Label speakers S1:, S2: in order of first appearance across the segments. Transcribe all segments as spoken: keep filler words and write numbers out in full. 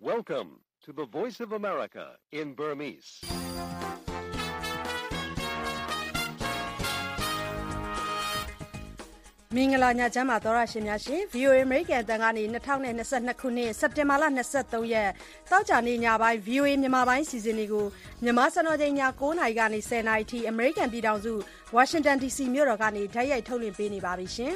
S1: Welcome to the Voice of America in Burmese.
S2: မင်္ဂလာညချမ်းပါသောရရှင်များရှင် ဗီအိုအေ American အတန်ကနေ၂၀၂၂ခုနှစ်စက်တင်ဘာလ၂၃ရက်တောက်ကြနေ့ညပိုင်း ဗီအိုအေ မြန်မာပိုင်းစီစဉ်တွေကိုမြန်မာစံတော်ချိန်ည၉နာရီကနေ၁၀နာရီထိ American ပြည်ထောင်စု Washington ဒီ စီ မြို့တော်ကနေဓာတ်ရိုက်ထုတ်လွှင့်ပေးနေပါပြီရှင်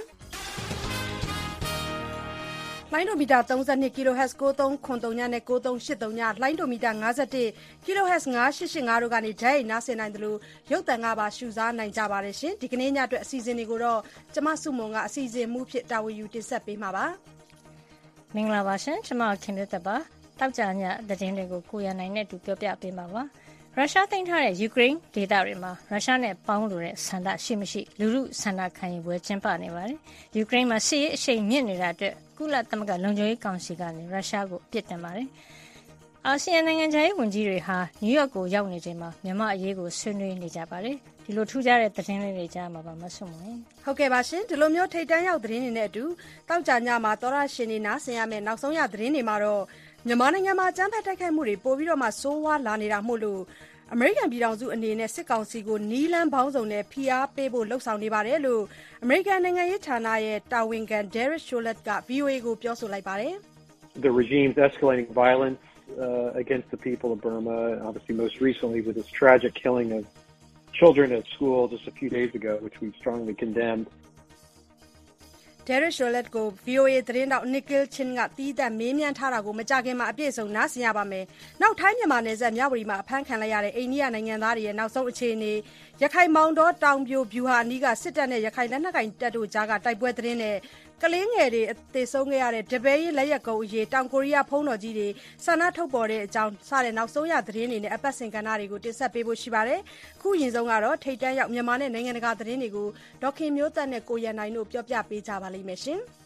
S2: လိုင်းဒိုမီတာ၃၂ kHz ၉၃၇၃ညနဲ့၉၃၈၃ညလိုင်းဒိုမီတာ၅၁ kHz ၅၈၈၅တို့ကနေဓာတ်ရိုက်နားဆင်နိုင်တယ်လို့ရုပ်သံကပါရှုစားနိုင်ကြပါတယ်ရှင်ဒီကနေ့ညအတွက်အစီအစဉ်တွေကိုတော့ကျမစုမုံကအစီအစဉ်မှုဖြစ်တာဝန်ယူတင်ဆက်ပေးမှာပါ
S3: မင်္ဂလာပါရှင်ကျမခင်ဗျတ်ပါတောက်ကြညသတင်းတွေကိုကိုရနိုင်နဲ့တူပြောပြပေးမှာပါရုရှားသိမ်းထားတဲ့ယူကရိန်းဒေသတွေမှာရုရှားနဲ့ပေါင်းလို့တဲ့ဆန္ဒရှိမရှိလူမှုဆန္ဒခံယူပွဲကျင်းပနေပါတယ်ယူကရိန်းမှာစစ်ရေးအရှိန်မြင့်နေတာအတွက်ကုလသမဂ္ဂလုံခြုံရေးကောင်စီကနေရုရှားကိုအပြစ်တင်ပါတယ်အာဆီယံနိုင်ငံခြားရေးဝန်ကြီးတွေဟာနယူးယောက်ကိုရောက်နေချိန်မှာမြန်မာအရေးကိုဆွေးနွေးနေကြပါတယ်ဒီလိုထူးခြားတဲ့သတင်းလေးတွေကြားမှာပါမဆွမဝင်
S2: ဟုတ်ကဲ့ပါရှင်ဒီလိုမျိုးထိတ်တန်းရောက်သတင်းတွေနဲ့အတူတောက်ကြညမှာသောရရှင်နေနားဆင်ရမယ်နောက်ဆုံးရသတင်းတွေမှာတော့မြန်မာနိုင်ငံမှာကျန်းဖက်တိုက်ခိုက်မှုတွေပိုပြီးတော့မှဆိုးဝါးလာနေတာမို့လို့အမေရိကန်ပြည်ထောင်စုအနေနဲ့စစ်ကောင်စီကိုနီးလန်းပေါင်းစုံနဲ့ဖိအားပေးဖို့လှုံ့ဆော်နေပါတယ်လို့အမေရိကန်နိုင်ငံရေးဌာနရဲ့တာဝန်ခံ Derek Chollet က ဗီအိုအေ ကိုပြောဆိုလိုက်ပါတယ်
S4: The regime's escalating violence uh, against the people of Burma, obviously most recently with this tragic killing of children at school just a few days ago, which we've strongly condemned.
S2: Derek Chollet ကို ဗီအိုအေ သတင်းတောက် Nikhil Chin ကတီးသန့်မေးမြန်းထားတာကိုမကြခင်မှာအပြည့်စုံနားဆင်ရပါမယ်။နောက်ထိုင်းမြန်မာနယ်စပ်မြဝတီမှာအဖမ်းခံလိုက်ရတဲ့အိန္ဒိယနိုင်ငံသားတွေရဲ့နောက်ဆုံးအခြေအနေရခိုင်မောင်တော်တောင်ပြိုဗျူဟာအနီးကစစ်တပ်နဲ့ရခိုင်လက်နက်ကိုင်တပ်တို့ကြားကတိုက်ပွဲသတင်းနဲ့ကလေးငယ်တွေသေဆုံးခဲ့ရတဲ့တပည့်လက်ရက်ကုံအရေးတောင်ကိုရီးယားဖုံးတော်ကြီးတွေဆန္ဒထုတ်ပေါ်တဲ့အကြောင်းစတဲ့နောက်ဆုံးရသတင်းတွေနဲ့အပတ်စဉ်ကဏ္ဍတွေကိုတင်ဆက်ပေးဖို့ရှိပါတယ်။ခုရင်ဆုံးကတော့ထိတ်တန့်ရောက်မြန်မာနဲ့နိုင်ငံတကာသတင်းတွေကိုဒေါခင်မျိုးသက်နဲ့ကိုရန်နိုင်တို့ပြောပြပေးကြပါလိမ့်မယ်ရှင်။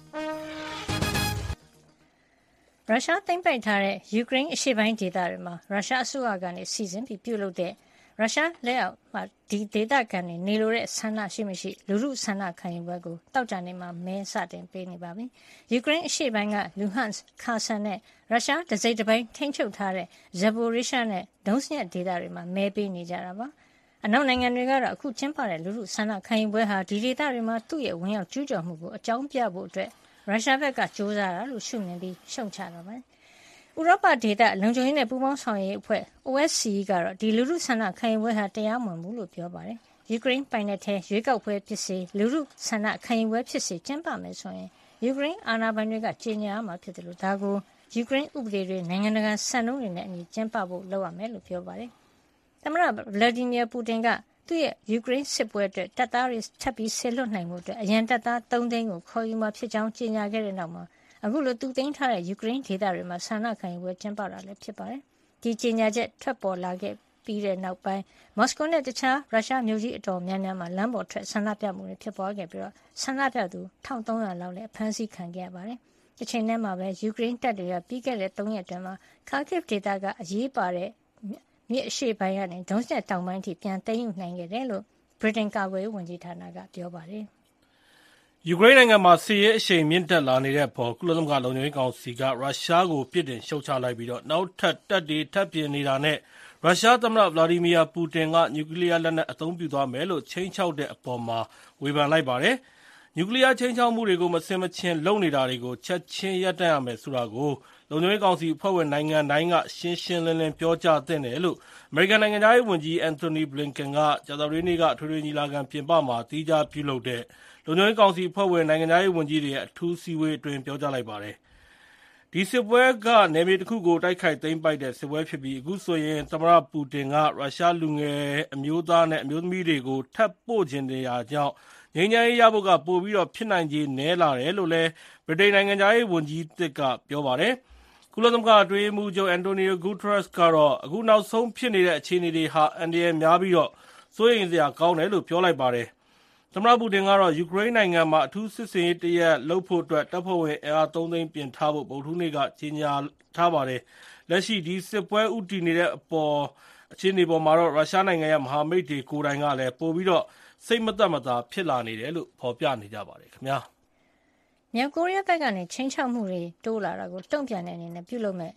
S3: ရုရှားသိမ်းပိုက်ထားတဲ့ယူကရိန်းအရှေ့ပိုင်းဒေသတွေမှာရုရှားအစိုးရကနေစီစဉ်ပြီးပြုလုပ်တဲ့ရုရှားလက်အောက်မှာဒီဒေသခံတွေနေလိုတဲ့ဆန္ဒရှိမရှိလူမှုဆန္ဒခံယူပွဲကိုတောက်ကြနေမှာမဲစတင်ပေးနေပါပြီ။ယူကရိန်းအရှေ့ပိုင်းကလူဟန်စ်ခါဆန်နဲ့ရုရှားတစိမ့်တစ်ပိုင်းထိန်းချုပ်ထားတဲ့ဇက်ပိုရီရှားနဲ့ဒုံစညက်ဒေသတွေမှာမဲပေးနေကြတာပါ။အနောက်နိုင်ငံတွေကတော့အခုကျင်းပတဲ့လူမှုဆန္ဒခံယူပွဲဟာဒီဒေသတွေမှာသူ့ရဲ့ဝင်ရောက်ကျူးကျော်မှုကိုအကြောင်းပြဖို့အတွက်ရုရှားဘက်ကကြိုးစားတာလို့ရှုမြင်ပြီးရှုံချတာပါ။ဥရောပဒေသလုံခြုံရေးနဲ့ပူးပေါင်းဆောင်ရွက်ရေးအဖွဲ့ O S C E ကတော့ဒီလူမှုဆန္ဒခံယူပွဲဟာတရားမဝင်ဘူးလို့ပြောပါတယ်။ယူကရိန်းပိုင်နက်ထဲရွေးကောက်ပွဲဖြစ်စေလူမှုဆန္ဒခံယူပွဲဖြစ်စေကျင်းပမယ်ဆိုရင်ယူကရိန်းအာဏာပိုင်တွေကကြေညာမှာဖြစ်တယ်လို့ဒါကိုယူကရိန်းဥပဒေတွေနိုင်ငံတကာစံနှုန်းတွေနဲ့အညီကျင်းပဖို့လုပ်ရမယ်လို့ပြောပါတယ်။သမ္မတဗလာဒီမီယာပူတင်ကသူ့ရဲ့ယူကရိန်းစစ်ပွဲအတွက်တပ်သားတွေထပ်ပြီးဆင်လွှတ်နိုင်မှုအတွက်အရန်တပ်သား၃သိန်းကိုခေါ်ယူမှာဖြစ်ကြောင်းကြေညာခဲ့တဲ့နောက်မှာအခုလိုသူသိမ်းထားတဲ့ယူကရိန်းဒေသတွေမှာဆန္ဒခံယူပွဲကျင်းပတာလည်းဖြစ်ပါတယ်။ဒီကြေညာချက်ထွက်ပေါ်လာခဲ့ပြီးတဲ့နောက်ပိုင်းမော်စကိုနဲ့တခြားရုရှားမြို့ကြီးအတော်များများမှာလမ်းပေါ်ထွက်ဆန္ဒပြမှုတွေဖြစ်ပေါ်ခဲ့ပြီးတော့ဆန္ဒပြသူ၁၃၀၀လောက်လည်းဖမ်းဆီးခံခဲ့ရပါတယ်။ဒီချိန်ထဲမှာပဲယူကရိန်းတပ်တွေကပြီးခဲ့တဲ့၃ရက်အတွင်းမှာခါကိဗ်ဒေသကအရေးပါတဲ့မြစ်အရှေ့ပိုင်းကနေဒုံးဆက်တောင်ပိုင်းထိပြန်သိမ်းယူနိုင်ခဲ့တယ်လို့ဗြိတိန်ကာကွယ်ရေးဝန်ကြီးဌာနကပြောပါတယ်။
S5: ယူကရိန်းနိုင်ငံမှာစစ်ရေးအရှိန်မြင့်တက်လာနေတဲ့အပေါ်ကုလသမဂ္ဂလုံခြုံရေးကောင်စီကရုရှားကိုပြစ်တင်ရှုတ်ချလိုက်ပြီးတော့နောက်ထပ်တပ်တွေထပ်ပြင်နေတာနဲ့ရုရှားသမ္မတဗလာဒီမီယာပူတင်ကနျူကလ িয়ার လက်နက်အသုံးပြုသွားမယ်လို့ချိန်ချောက်တဲ့အပေါ်မှာဝေဖန်လိုက်ပါတယ်။နျူကလ িয়ার ချိန်ချောက်မှုတွေကိုမစင်မချင်းလုပ်နေတာတွေကိုချက်ချင်းရပ်တန့်ရမယ်ဆိုတာကိုလုံခြုံရေးကောင်စီအဖွဲ့ဝင်နိုင်ငံတိုင်းကရှင်းရှင်းလင်းလင်းပြောကြားသင့်တယ်လို့အမေရိကန်နိုင်ငံသားရေးဝန်ကြီးအန်ထိုနီဘလင်ကန်ကကြာသပတေးနေ့ကထွေထွေညီလာခံပြင်ပမှာသီးခြားပြုလုပ်တဲ့လုံခြုံရေးကောင်စီအဖွဲ့ဝင်နိုင်ငံသားရေးဝန်ကြီးတွေရဲ့အထူးစည်းဝေးအတွင်းပြောကြားလိုက်ပါတယ်။ဒီစစ်ပွဲကနယ်မြေတစ်ခုကိုတိုက်ခိုက်သိမ်းပိုက်တဲ့စစ်ပွဲဖြစ်ပြီးအခုဆိုရင်သမ္မတပူတင်ကရုရှားလူငယ်အမျိုးသားနဲ့အမျိုးသမီးတွေကိုထပ်ပို့ခြင်းတရားကြောင့်ငြိမ်းချမ်းရေးရဖို့ကပိုပြီးတော့ဖြစ်နိုင်ခြေနည်းလာတယ်လို့လည်းဗြိတိန်နိုင်ငံသားရေးဝန်ကြီးသစ်ကပြောပါတယ်။ကုလသမဂ္ဂအတွင်းရေးမှူးချုပ်အန်တိုနီယိုဂူတရက်စ်ကတော့အခုနောက်ဆုံးဖြစ်နေတဲ့အခြေအနေတွေဟာအန္တရာယ်များပြီးတော့စိုးရိမ်စရာကောင်းတယ်လို့ပြောလိုက်ပါတယ်။သမ္မတပူတင်ကတော့ယူကရိန်းနိုင်ငံမှာအထူးစစ်ဆင်ရေးတရက်လုပ်ဖို့အတွက်တပ်ဖွဲ့ဝင်အင်အား၃သိန်းပြင်ထားဖို့ဗုဒ္ဓဟူးနေ့ကကြေညာထားပါတယ်။လက်ရှိဒီစစ်ပွဲဥတည်နေတဲ့အပေါ်အခြေအနေပေါ်မှာတော့ရုရှားနိုင်ငံရဲ့မဟာမိတ်တွေကိုယ်တိုင်ကလည်းပိုပြီးတော့စိတ်မသက်မသာဖြစ်လာနေတယ်လို့ဖော်ပြနေကြပါတယ်ခင်ဗျာ
S3: ။မြောက်ကိုရီးယားဘက်ကနေချိန်ချောက်မှုတွေတိုးလာတာကိုတုံ့ပြန်တဲ့အနေနဲ့ပြုလုပ်မဲ့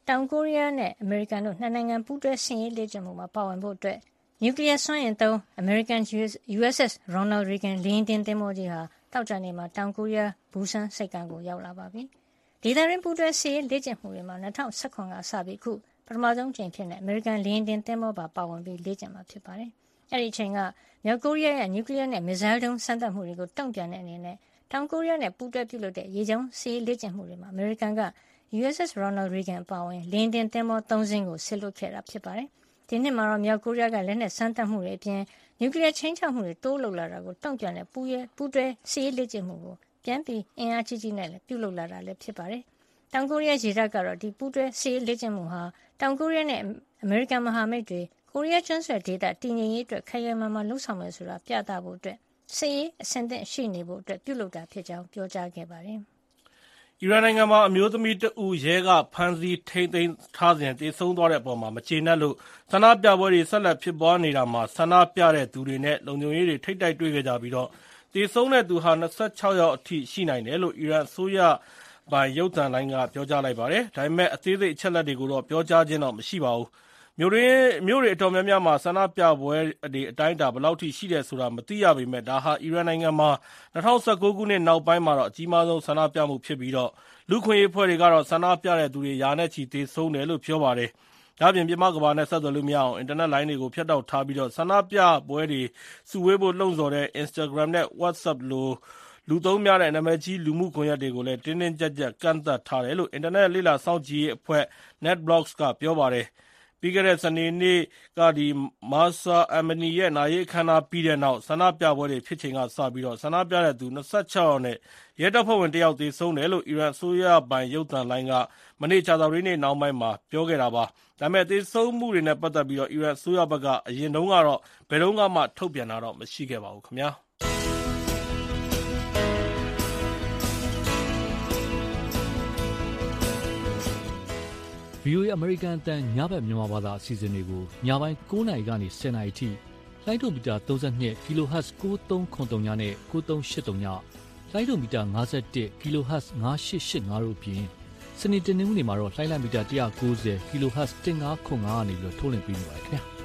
S3: တောင်ကိုရီးယားနဲ့အမေရိကန်တို့နှစ်နိုင်ငံပူးတွဲစစ်ရေးလေ့ကျင့်မှုမှာပါဝင်ဖို့အတွက်နျူကလ িয়ার စွမ်းအင်သုံးအမေရိကန် ယူ အက်စ် အက်စ် Ronald Reagan လေယာဉ်တင်သင်္ဘောကြီးဟာသောကြာနေ့မှာတောင်ကိုရီးယားဘူဆန်ဆိပ်ကမ်းကိုရောက်လာပါပြီ။ဒေသတွင်းပူးတွဲစစ်ရေးလေ့ကျင့်မှုတွေမှာ၂၀၁၇ကစပြီးအခုပထမဆုံးအကြိမ်ဖြစ်တဲ့အမေရိကန်လေယာဉ်တင်သင်္ဘောပါပါဝင်ပြီးလေ့ကျင့်မှာဖြစ်ပါတယ်။အဲဒီအချိန်ကမြောက်ကိုရီးယားရဲ့နျူကလ িয়ার နဲ့မစ်ဇိုင်းဒုံးစမ်းသပ်မှုတွေကိုတုံ့ပြန်တဲ့အနေနဲ့တောင်ကိုရီးယားနဲ့ပူးတွဲပြုလုပ်တဲ့ရေကြောင်းစစ်ရေးလေ့ကျင့်မှုတွေမှာအမေရိကန်က ယူ အက်စ် အက်စ် Ronald Reagan အပါအဝင်လေယာဉ်တင်သင်္ဘောသုံးစင်းကိုဆစ်လွှတ်ခဲ့တာဖြစ်ပါတယ်။ဒီနှစ်မှာတော့မြောက်ကိုရီးယားကလက်နက်စမ်းသပ်မှုတွေအပြင်နျူကလ িয়ার ခြိမ်းခြောက်မှုတွေတိုးလုပ်လာတာကိုတုံ့ပြန်တဲ့ပူးရဲပူးတွဲစစ်ရေးလေ့ကျင့်မှုကိုပြန်ပြီးအင်အားကြီးကြီးနဲ့ပြုလုပ်လာတာလည်းဖြစ်ပါတယ်။တောင်ကိုရီးယားရေတပ်ကတော့ဒီပူးတွဲစစ်ရေးလေ့ကျင့်မှုဟာတောင်ကိုရီးယားနဲ့အမေရိကန်မဟာမိတ်တွေကိုရီးယားကျွန်းဆွယ်ဒေသတည်ငြိမ်ရေးအတွက်ခိုင်ခိုင်မာမာလှုံ့ဆော်မယ်ဆိုတာပြသဖို့အတွက်စစ်ရေးအဆင့်သင့်ရှိနေဖို့အတွက်ပြုလုပ်တာဖြစ်ကြောင်းပြောကြားခဲ့ပါတယ်။
S5: အီရန်နိုင်ငံမှာအမျိုးသမီးတဦးရဲကဖမ်းဆီးထိန်းသိမ်းထားစဉ်သေဆုံးသွားတဲ့အပေါ်မှာမကျေနပ်လို့ဆန္ဒပြပွဲတွေဆက်လက်ဖြစ်ပွားနေတာမှာဆန္ဒပြတဲ့သူတွေနဲ့လုံခြုံရေးတွေထိပ်တိုက်တွေ့ခဲ့ကြပြီးတော့သေဆုံးတဲ့သူဟာ၂၆ယောက်အထိရှိနိုင်တယ်လို့အီရန်အစိုးရပိုင်ရုပ်သံလိုင်းကပြောကြားလိုက်ပါတယ်။ဒါပေမဲ့အသေးစိတ်အချက်အလက်တွေကိုတော့ပြောကြားခြင်းတော့မရှိပါဘူး။မြို့တွေမြို့တွေအတော်များများမှာဆန္ဒပြပွဲတွေအတိုင်းအတာဘယ်လောက်ထိရှိတယ်ဆိုတာမသိရပေမဲ့ဒါဟာအီရန်နိုင်ငံမှာ၂၀၁၉ခုနှစ်နောက်ပိုင်းမှာတော့အကြီးမားဆုံးဆန္ဒပြမှုဖြစ်ပြီးတော့လူခွင့်ရေးဖွဲ့တွေကတော့ဆန္ဒပြတဲ့သူတွေရာနဲ့ချီသေဆုံးတယ်လို့ပြောပါတယ်။ဒါ့အပြင်ပြမကဘာနဲ့ဆက်သွယ်လို့မရအောင်အင်တာနက်လိုင်းတွေကိုဖျက်တောက်ထားပြီးတော့ဆန္ဒပြပွဲတွေစုဝေးဖို့လှုံ့ဆော်တဲ့ Instagram နဲ့ WhatsApp လိုလူသုံးများတဲ့နာမည်ကြီးလူမှုကွန်ရက်တွေကိုလည်းတင်းတင်းကြပ်ကြပ်ကန့်သတ်ထားတယ်လို့အင်တာနက်လေ့လာစောင့်ကြည့်ရေးအဖွဲ့ NetBlocks ကပြောပါတယ်။ပြီးခဲ့တဲ့စနေနေ့ကဒီမာဆာအမနီရဲ့နာရေးအခမ်းအနားပြီးတဲ့နောက်ဆန္ဒပြပွဲတွေဖြစ်ချိန်ကစပြီးတော့ဆန္ဒပြတဲ့သူ၂၆ယောက်နဲ့ရဲတပ်ဖွဲ့ဝင်တယောက်သေဆုံးတယ်လို့အီရန်အစိုးရပိုင်ရုပ်သံလိုင်းကမနေ့ကြာသပတေးနေ့နောက်ပိုင်းမှာပြောခဲ့တာပါ။ဒါပေမဲ့သေဆုံးမှုတွေနဲ့ပတ်သက်ပြီးတော့အီရန်အစိုးရဘက်ကအရင်တုန်းကတော့ဘယ်တုန်းကမှထုတ်ပြန်တာတော့မရှိခဲ့ပါဘူးခင်ဗျာ။
S6: ဗွီအိုအေ အမေရိကန်အသံညဘက်မြန်မာဘာသာအစီအစဉ်တွေကိုညပိုင်း၉နာရီကနေ၁၀နာရီထိလိုင်းဒိုမီတာ၃၂ kHz ၉၃၇၃ညနဲ့၉၃၈၃ညလိုင်းဒိုမီတာ၅၁ kHz ၅၈၈၅တို့အပြင်စနေတနင်္ဂနွေမှာတော့လိုင်းလံမီတာ၁၉၀ kHz ၁၅၇၅ကနေပြီးထုတ်လွှင့်ပေးနေပါတယ်ခင်ဗျာ။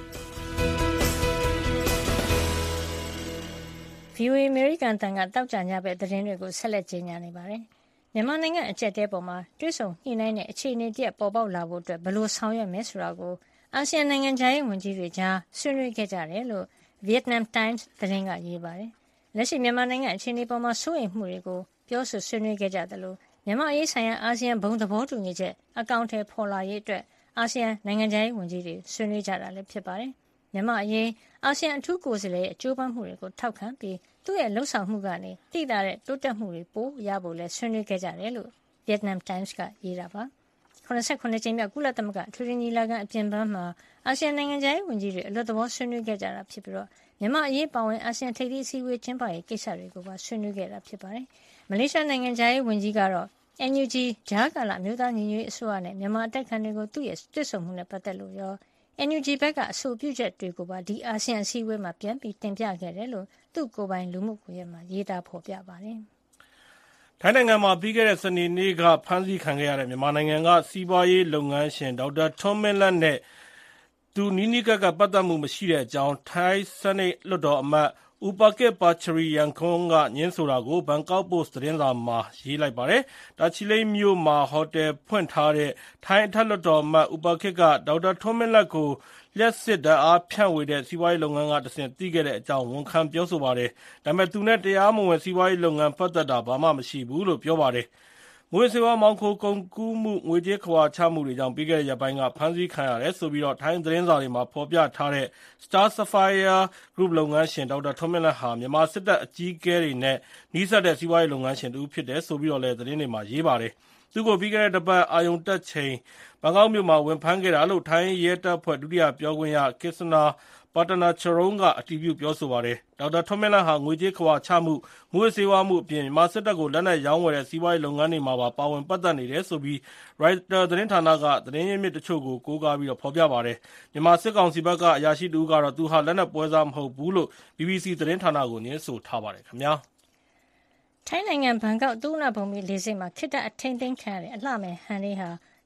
S3: ဗွီအိုအေ အမေရိကန်အသံကတောက်ကြညဘက်သတင်းတွေကိုဆက်လက်ကြေညာနေပါတယ်။မြန်မာနိုင်ငံအကျပ်တဲပေါ်မှာတွဲဆုံညှိနှိုင်းတဲ့အခြေအနေတရက်ပေါ်ပေါက်လာဖို့အတွက်ဘယ်လိုဆောင်ရွက်မယ်ဆိုတာကိုအာဆီယံနိုင်ငံခြားရေးဝန်ကြီးတွေကြားဆွေးနွေးခဲ့ကြတယ်လို့ Vietnam Times သတင်းကရေးပါတယ်။လက်ရှိမြန်မာနိုင်ငံအခြေအနေပေါ်မှာစိုးရိမ်မှုတွေကိုပြောဆိုဆွေးနွေးခဲ့ကြတယ်လို့မြန်မာအရေးဆိုင်ရာအာဆီယံဘုံသဘောတူညီချက်အကောင့်ထဲပေါ်လာရေးအတွက်အာဆီယံနိုင်ငံခြားရေးဝန်ကြီးတွေဆွေးနွေးကြတာလည်းဖြစ်ပါတယ်။မြန်မာအရေးအာဆီယံအထူးကိုယ်စားလှယ်ရဲ့အကျိုးပန်းမှုတွေကိုထောက်ခံပြီးသူ့ရဲ့လှုပ်ဆောင်မှုကနေသိသာတဲ့တိုးတက်မှုတွေပိုရဖို့လဲဆွေးနွေးခဲ့ကြတယ်လို့ Vietnam Times ကရေးတာပါ။၇၇ကြိမ်မြောက်ကုလသမဂ္ဂအထွေထွေညီလာခံအပြင်ပန်းမှာအာဆီယံနိုင်ငံခြားရေးဝန်ကြီးတွေအလွတ်သဘောဆွေးနွေးခဲ့ကြတာဖြစ်ပြီးတော့မြန်မာအရေးပါဝင်အာဆီယံထိပ်သီးအစည်းအဝေးကျင်းပရေးကိစ္စတွေကိုပါဆွေးနွေးခဲ့တာဖြစ်ပါတယ်။မလေးရှားနိုင်ငံခြားရေးဝန်ကြီးကတော့ အန်ယူဂျီ ဂျားကာလမျိုးသားညီညွတ်ရေးအစိုးရနဲ့မြန်မာအတိုက်ခံတွေကိုသူ့ရဲ့တွေ့ဆုံမှုနဲ့ပတ်သက်လို့ရောအန်ယူဂျီ ဘက်ကအဆိုပြုချက်တွေကိုပါဒီအာဆီယံအစည်းအဝေးမှာပြန်ပြီးတင်ပြခဲ့တယ်လို့သူ့ကိုယ်ပိုင်လူမှုကွန်ရက်မှာရေးသားဖော်ပြပါတယ်
S5: ။ထိုင်းနိုင်ငံမှာပြီးခဲ့တဲ့စနေနေ့ကဖမ်းဆီးခံခဲ့ရတဲ့မြန်မာနိုင်ငံကစီးပွားရေးလုပ်ငန်းရှင်ဒေါက်တာထွန်းမင်းလတ်နဲ့သူနီးနီးကပ်ကပ်ပတ်သက်မှုမရှိတဲ့အကြောင်းထိုင်းစနိတ်လွှတ်တော်အမတ်ဥပကစ်ပါချရီယန်ခွန်းကညင်းဆိုတာကိုဘန်ကောက်ပို့စ်သတင်းစာမှာရေးလိုက်ပါတယ်။တာချီလိတ်မြို့မှာဟိုတယ်ဖွင့်ထားတဲ့ထိုင်းအထက်လွှတ်တော်အမတ်ဥပကစ်ကဒေါက်တာထွန်းမင်းလတ်ကိုလျှက်စစ်ဓာတ်အားဖြန့်ဝေတဲ့စီးပွားရေးလုပ်ငန်းကတဆင့်သိခဲ့တဲ့အကြောင်းဝန်ခံပြောဆိုပါတယ်။ဒါပေမဲ့သူနဲ့တရားမဝင်စီးပွားရေးလုပ်ငန်းပတ်သက်တာဘာမှမရှိဘူးလို့ပြောပါတယ်။ငွေစေဝါမောင်ခိုကုန်ကူးမှုငွေကြေးခွာချမှုတွေကြောင့်ပြီးခဲ့တဲ့ရက်ပိုင်းကဖမ်းဆီးခံရတယ်ဆိုပြီးတော့ထိုင်းသတင်းစာတွေမှာဖော်ပြထားတဲ့ Star Sapphire Group လုပ်ငန်းရှင်ဒေါက်တာထွန်းမင်းလတ်ဟာမြန်မာစစ်တပ်အကြီးအကဲတွေနဲ့နှီးစပ်တဲ့စီးပွားရေးလုပ်ငန်းရှင်တူဖြစ်တယ်ဆိုပြီးတော့လည်းသတင်းတွေမှာရေးပါတယ်။သူ့ကိုပြီးခဲ့တဲ့တစ်ပတ်အာယုံတက်ချိန်ဘန်ကောက်မြို့မှာဝင်ဖမ်းခဲ့တာလို့ထိုင်းရဲတပ်ဖွဲ့ဒုတိယပြောခွင့်ရကစ္စနာပါတနာချရုံးကအတည်ပြုပြောဆိုပါတယ်။ဒေါက်တာထွန်းမင်းလတ်ဟာငွေကြေးခွာချမှုငွေစေဝါမှုအပြင်မြန်မာစစ်တပ်ကိုလက်နက်ရောင်းဝယ်တဲ့စီးပွားရေးလုပ်ငန်းတွေမှာပါပါဝင်ပတ်သက်နေတယ်ဆိုပြီး Reuters သတင်းဌာနကသတင်းရင်းမြစ်တချို့ကိုကိုးကားပြီးတော့ဖော်ပြပါတယ်။မြန်မာစစ်ကောင်စီဘက်ကအရာရှိတူကတော့သူဟာလက်နက်ပွဲစားမဟုတ်ဘူးလို့ ဘီဘီစီသတင်းဌာနကိုညွှန်းဆိုထားပါတယ်ခင်ဗျာ
S3: ။ထိုင်းနိုင်ငံဘန်ကောက်သုဝဏ္ဏဘုံမီလေဆိပ်မှာခိတ္တအထိန်သိမ်းခံရတဲ့အလှမယ်ဟန်လေးဟာ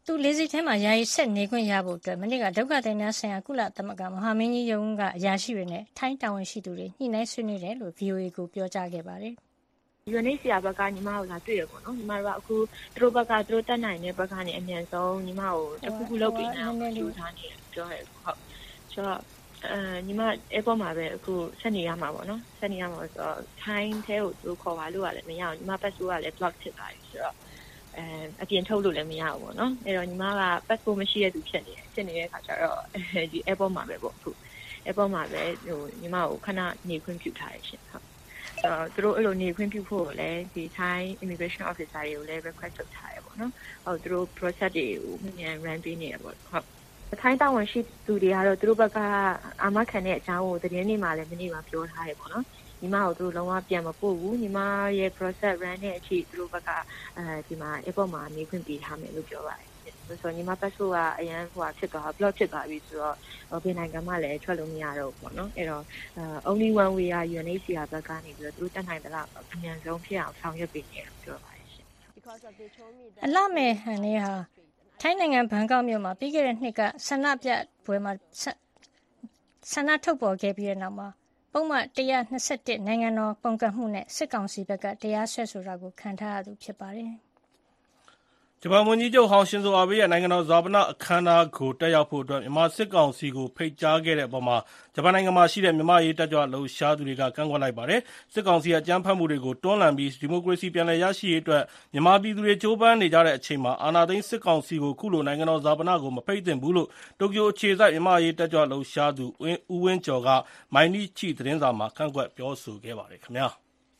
S3: သူလေးစိတ်ထဲမှာယာယီဆက်နေခွင့်ရဖို့အတွက်မနေ့ကဒုက္ခသည်များဆိုင်ရာကုလသမဂ္ဂမဟာမင်းကြီးရုံးကအရာရှိတွေနဲ့ထိုင်းတာဝန်ရှိသူတွေညှိနှိုင်းဆွေးနွေးတယ်လို့ ဗီအိုအေ ကိုပြောကြားခဲ့ပါတယ်
S7: ။ ယူအန် အိတ် စီ အာ ဘက်ကညီမကိုလာတွေ့ရပေါ့နော်ညီမတို့ကအခုသူတို့ဘက်ကသူတို့တက်နိုင်တဲ့ဘက်ကနေအမြန်ဆုံးညီမကိုတခုခုလုပ်ပေးနိုင်အောင်ကြိုးစားနေတယ်ပြောရဲဟုတ်ဆိုတော့အဲညီမအဲပေါ်မှာပဲအခုဆက်နေရမှာပေါ့နော်ဆက်နေရမှာဆိုတော့ time ထဲကိုသူခေါ်ပါလို့ရတယ်မရအောင်ညီမပတ်စိုးကလည်း block ဖြစ်သွားပြီဆိုတော့အဲအပြင်ထုတ်လို့လည်းမရဘူးပေါ့နော်အဲ့တော့ညီမက passport မရှိတဲ့သူဖြစ်နေတယ်ဖြစ်နေတဲ့အခါကျတော့ဒီ airport မှာပဲပေါ့အခု airport မှာပဲဟိုညီမကိုခဏနေခွင့်ပြုထားရရှင်ဟုတ်အဲသူတို့အဲ့လိုနေခွင့်ပြုဖို့လည်းဒီ Thai immigration officer တွေကိုလည်း request လုပ်ထားရပေါ့နော်ဟုတ်သူတို့ process တွေကိုမြန် run ပေးနေရပေါ့ဟုတ်ထိုင်းတာဝန်ရှိသူတွေကတော့သူတို့ဘက်ကအာမခံတဲ့အကြောင်းကိုသတင်းတွေမှာလည်းမနေ့ကပြောထားရပေါ့နော်ညီမကိုသူတို့လုံးဝပြန်မပို့ဘူးညီမရဲ့ process run တဲ့အထိသူတို့ဘက်ကအဲဒီမှာ airport မှာနေခွင့်ပေးထားမယ်လို့ပြောပါတယ်ဆိုတော့ညီမပတ်ဆိုကအရန်ဟိုဖြစ်သွား block ဖြစ်သွားပြီဆိုတော့ဘယ်နိုင်ငံမှလည်းထွက်လို့မရတော့ဘူးပေါ့နော်အဲ့တော့ only one way က ယူအန် အိတ် စီ အာ ဘက်ကနေပြီးတော့သူတို့တက်နိုင်သလားအမြန်ဆုံးဖြစ်အောင်ဆောင်ရွက်ပေးနေတယ်လို့ပြောပါတယ်ရှင်
S3: အလှမဲ့ဟန်လေးဟာထိုင်းနိုင်ငံဘန်ကောက်မြို့မှာပြီးခဲ့တဲ့နှစ်ကဆန္ဒပြပွဲမှာဆန္ဒထုတ်ပေါ်ခဲ့ပြီးတဲ့နောက်မှာပုံမှန်one twenty-oneနိုင်ငံတော်ပုန်ကန်မှုနဲ့စစ်ကောင်စီဘက်ကတရားစွဲဆိုတာကိုခံထားရသူဖြစ်ပါတယ်
S5: ။ဂျပန်ဝန်ကြီးချုပ်ဟောင်းရှင်ဇိုအာဘေးရဲ့နိုင်ငံတော်ဈာပနအခမ်းအနားကိုတက်ရောက်ဖို့အတွက်မြန်မာစစ်ကောင်စီကိုဖိတ်ကြားခဲ့တဲ့အပေါ်မှာဂျပန်နိုင်ငံမှာရှိတဲ့မြန်မာရေးတက်ကြွလှုပ်ရှားသူတွေကကန့်ကွက်လိုက်ပါတယ်။စစ်ကောင်စီရဲ့အကြမ်းဖက်မှုတွေကိုတွန်းလှန်ပြီးဒီမိုကရေစီပြန်လည်ရရှိရေးအတွက်မြန်မာပြည်သူတွေကြိုးပမ်းနေကြတဲ့အချိန်မှာအာဏာသိမ်းစစ်ကောင်စီကိုခုလိုနိုင်ငံတော်ဈာပနကိုမဖိတ်သင့်ဘူးလို့တိုကျိုအခြေစိုက်မြန်မာရေးတက်ကြွလှုပ်ရှားသူဦးဝင်းကျော်ကမိုင်းနီချီသတင်းစာမှာကန့်ကွက်ပြောဆိုခဲ့ပါတယ်ခင်ဗျာ။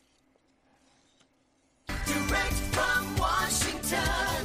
S5: Direct from Washington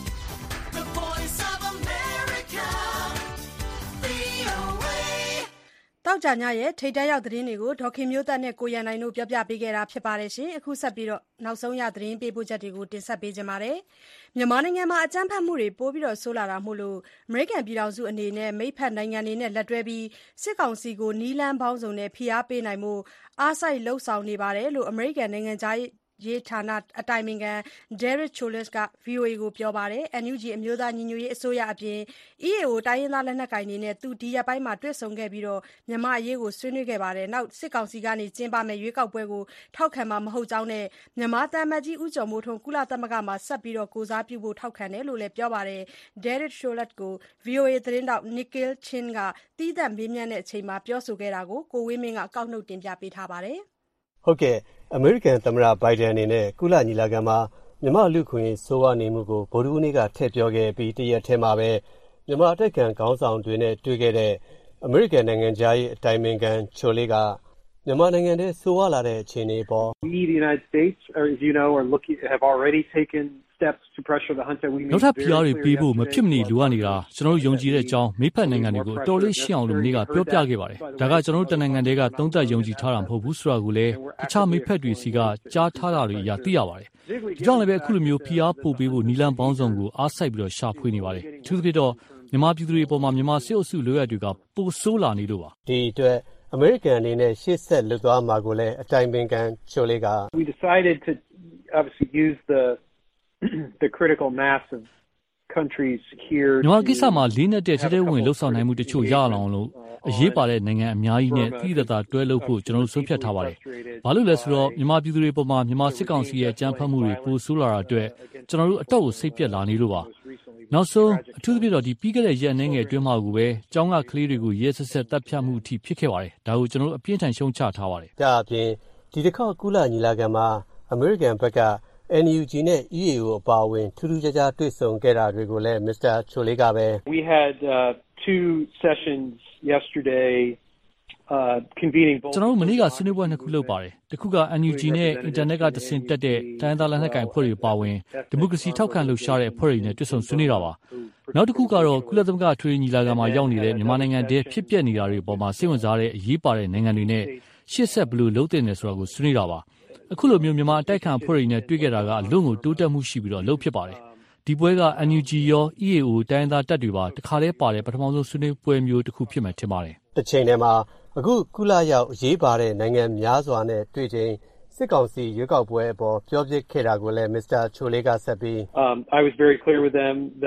S2: တောက်ကြညရဲ့ထိတ်တန့်ရောက်သတင်းတွေကိုဒေါခင်မျိုးသက်နဲ့ကိုရန်နိုင်တို့ပြောပြပေးခဲ့တာဖြစ်ပါတယ်ရှင်အခုဆက်ပြီးတော့နောက်ဆုံးရသတင်းပေးပို့ချက်တွေကိုတင်ဆက်ပေးကြပါမယ်မြန်မာနိုင်ငံမှာအကြမ်းဖက်မှုတွေပိုးပြီးတော့ဆိုးလာတာမို့လို့အမေရိကန်ပြည်ထောင်စုအနေနဲ့မိတ်ဖက်နိုင်ငံတွေနဲ့လက်တွဲပြီးစစ်ကောင်စီကိုနီးလန်းပေါင်းစုံနဲ့ဖိအားပေးနိုင်မှုအားစိုက်လှုပ်ဆောင်နေပါတယ်လို့အမေရိကန်နိုင်ငံသားရေးဌာနအတိုင်ပင်ခံ Derek Chollet က ဗီအိုအေ ကိုပြောပါတယ်။ အန် ယူ ဂျီ အမျိုးသားညီညွတ်ရေးအစိုးရအပြင် အီးအေအို တိုင်းရင်းသားလက်နက်ကိုင်တွေနဲ့သူဒီရက်ပိုင်းမှာတွေ့ဆုံခဲ့ပြီးမြန်မာအရေးကိုဆွေးနွေးခဲ့ပါတယ်။နောက်စစ်ကောင်စီကကျင်းပမယ့်ရွေးကောက်ပွဲကိုထောက်ခံမှာမဟုတ်ကြောင်းနဲ့မြန်မာသံအမတ်ကြီးဦးကျော်မိုးထွန်းကုလသမဂ္ဂမှာဆက်ပြီးကိုယ်စားပြုဖို့ထောက်ခံတယ်လို့လည်းပြောပါတယ်။ Derek Chollet ကို ဗွီအိုအေ သတင်းထောက် Nicole Chin ကသီးသန့်မေးမြန်းတဲ့အချိန်မှာပြောဆိုခဲ့တာကိုကိုဝင်းမင်းကကောက်နှုတ်တင်ပြပေးထားပါတယ်
S8: ။ဟုတ်ကဲ့အမေရိကန်သမ္မတဘိုင်ဒန်အနေနဲ့ကုလညီလာခံမှာမြန်မာလူခွင့်ဆိုးဝါးနေမှုကိုဗိုလ်ချုပ်ဦးနေကထည့်ပြောခဲ့ပြီးတရက်ထဲမှာပဲမြန်မာအတိုက်ခံခေါင်းဆောင်တွေနဲ့တွေ့ခဲ့တဲ့အမေရိကန်နိုင်ငံသားရေးအတိုင်ပင်ခံချိုလေးကမြန်မာနိုင်ငံထဲဆိုးဝါးလာတဲ့အခြေအနေပေါ်
S4: We the United States or as you know are looking have already taken steps to pressure the hunter we
S6: နောက်ထပ်ဖိအားတွေပေးဖို့မဖြစ်မနေလိုအပ်နေတာကျွန်တော်တို့ယုံကြည်တဲ့အကြောင်းမိဖက်နိုင်ငံတွေကိုအတော်လေးရှင်းအောင်လို့မနေ့ကပြောပြခဲ့ပါတယ်ဒါကကျွန်တော်တို့တနိုင်ငံတည်းကသုံးသပ်ယုံကြည်ထားတာမဟုတ်ဘူးဆိုတာကိုလည်းတခြားမိဖက်တွေစီကကြားထားတာတွေအရာသိရပါတယ်ဒီကြောင့်လည်းပဲအခုလိုမျိုးဖိအားပို့ပေးဖို့နီလန်ပေါင်းစုံကိုအားစိုက်ပြီးတော့ရှာဖွေနေပါတယ်အထူးသဖြင့်တော့မြန်မာပြည်သူတွေပေါ်မှာမြန်မာစစ်အုပ်စုလိုရတွေကပိုဆိုးလာနေလို့ပါ
S8: ဒီအတွက်အမေရိကန်အနေနဲ့ရှေ့ဆက်လွတ်သွားမှာကိုလည်းအတိုင်ပင်ခံချိုလေးက
S4: We decided to obviously use the the critical mass of countries here
S6: မြန်မာကိစ္စမှာလေးနဲ့တဲ့ထဲထဲဝင်လှုပ်ဆောင်နိုင်မှုတချို့ရအောင်လို့အရေးပါတဲ့နိုင်ငံအများကြီးနဲ့တိတိကျကျတွဲလုပ်ဖို့ကျွန်တော်တို့ဆုံးဖြတ်ထားပါတယ်။ဘာလို့လဲဆိုတော့မြန်မာပြည်သူတွေပေါ်မှာမြန်မာစစ်ကောင်စီရဲ့အကြမ်းဖက်မှုတွေပိုဆိုးလာတာအတွက်ကျွန်တော်တို့အတော့ကိုစိတ်ပြက်လာနေလို့ပါ။နောက်ဆုံးအထူးသဖြင့်တော့ဒီပြီးခဲ့တဲ့ရက်အနည်းငယ်အတွင်းမှာကိုပဲကျောင်းကကလေးတွေကိုရဲဆက်ဆက်တပ်ဖြတ်မှုအထိဖြစ်ခဲ့ပါတယ်။ဒါကိုကျွန်တော်တို့အပြင်းထန်ရှုံချထားပါတယ်
S8: ။ဒါအပြင်ဒီတစ်ခေါက်ကုလညီလာခံမှာအမေရိကန်ဘက်ကအန် ယူ ဂျီ နဲ့ အီးအေအို အပါအဝင်ထူးထူးခြားခြားတွေ့ဆုံခဲ့တာတွေကိုလည်း Mister Chole ကပဲ
S4: We had uh, two sessions yesterday uh convening both
S6: ကျွန်တော်တို့မနေ့ကဆွေးနွေးပွဲနှစ်ခုလုပ်ပါတယ်တစ်ခုက အန် ယူ ဂျီ နဲ့အင်တာနက်ကတဆင့်တက်တဲ့တိုင်းသားလက်နက်ကိုင်အဖွဲ့တွေပါဝင်ဒီမိုကရေစီထောက်ခံလှုပ်ရှားတဲ့အဖွဲ့တွေနဲ့တွေ့ဆုံဆွေးနွေးတာပါနောက်တစ်ခုကတော့ကုလသမဂ္ဂထွေညီလာခံမှာရောက်နေတဲ့မြန်မာနိုင်ငံတည်းဖြစ်ပျက်နေတာတွေပေါ်မှာစိတ်ဝင်စားတဲ့အရေးပါတဲ့နိုင်ငံတွေနဲ့ရှေ့ဆက်ဘယ်လိုလုပ်သင့်လဲဆိုတာကိုဆွေးနွေးတာပါအခုလိုမျိုးမြန်မာအတိုက်ခံအဖွဲ့တွေနဲ့တွေ့ခဲ့တာကအလွန်ကိုတိုးတက်မှုရှိပြီးတော့လှုပ်ဖြစ်ပါတယ်ဒီပွဲက အန် ယူ ဂျီ ရော အီးအေအို တိုင်းသားတပ်တွေပါတခါတည်းပါတယ်ပထမဆုံးဆွေးနွေးပွဲမျိုးတစ်ခုဖြစ်မှထင်ပါတယ်
S8: တစ်ချိန်တည်းမှာအခုကုလရောက်အရေးပါတဲ့နိုင်ငံများစွာနဲ့တွေ့ချိန်စစ်ကောင်စီရွေးကောက်ပွဲအပေါ်ပြောပြခဲ့တာကိုလည်း Mister Chole ကဆက်ပြီး
S4: um I was very clear with them that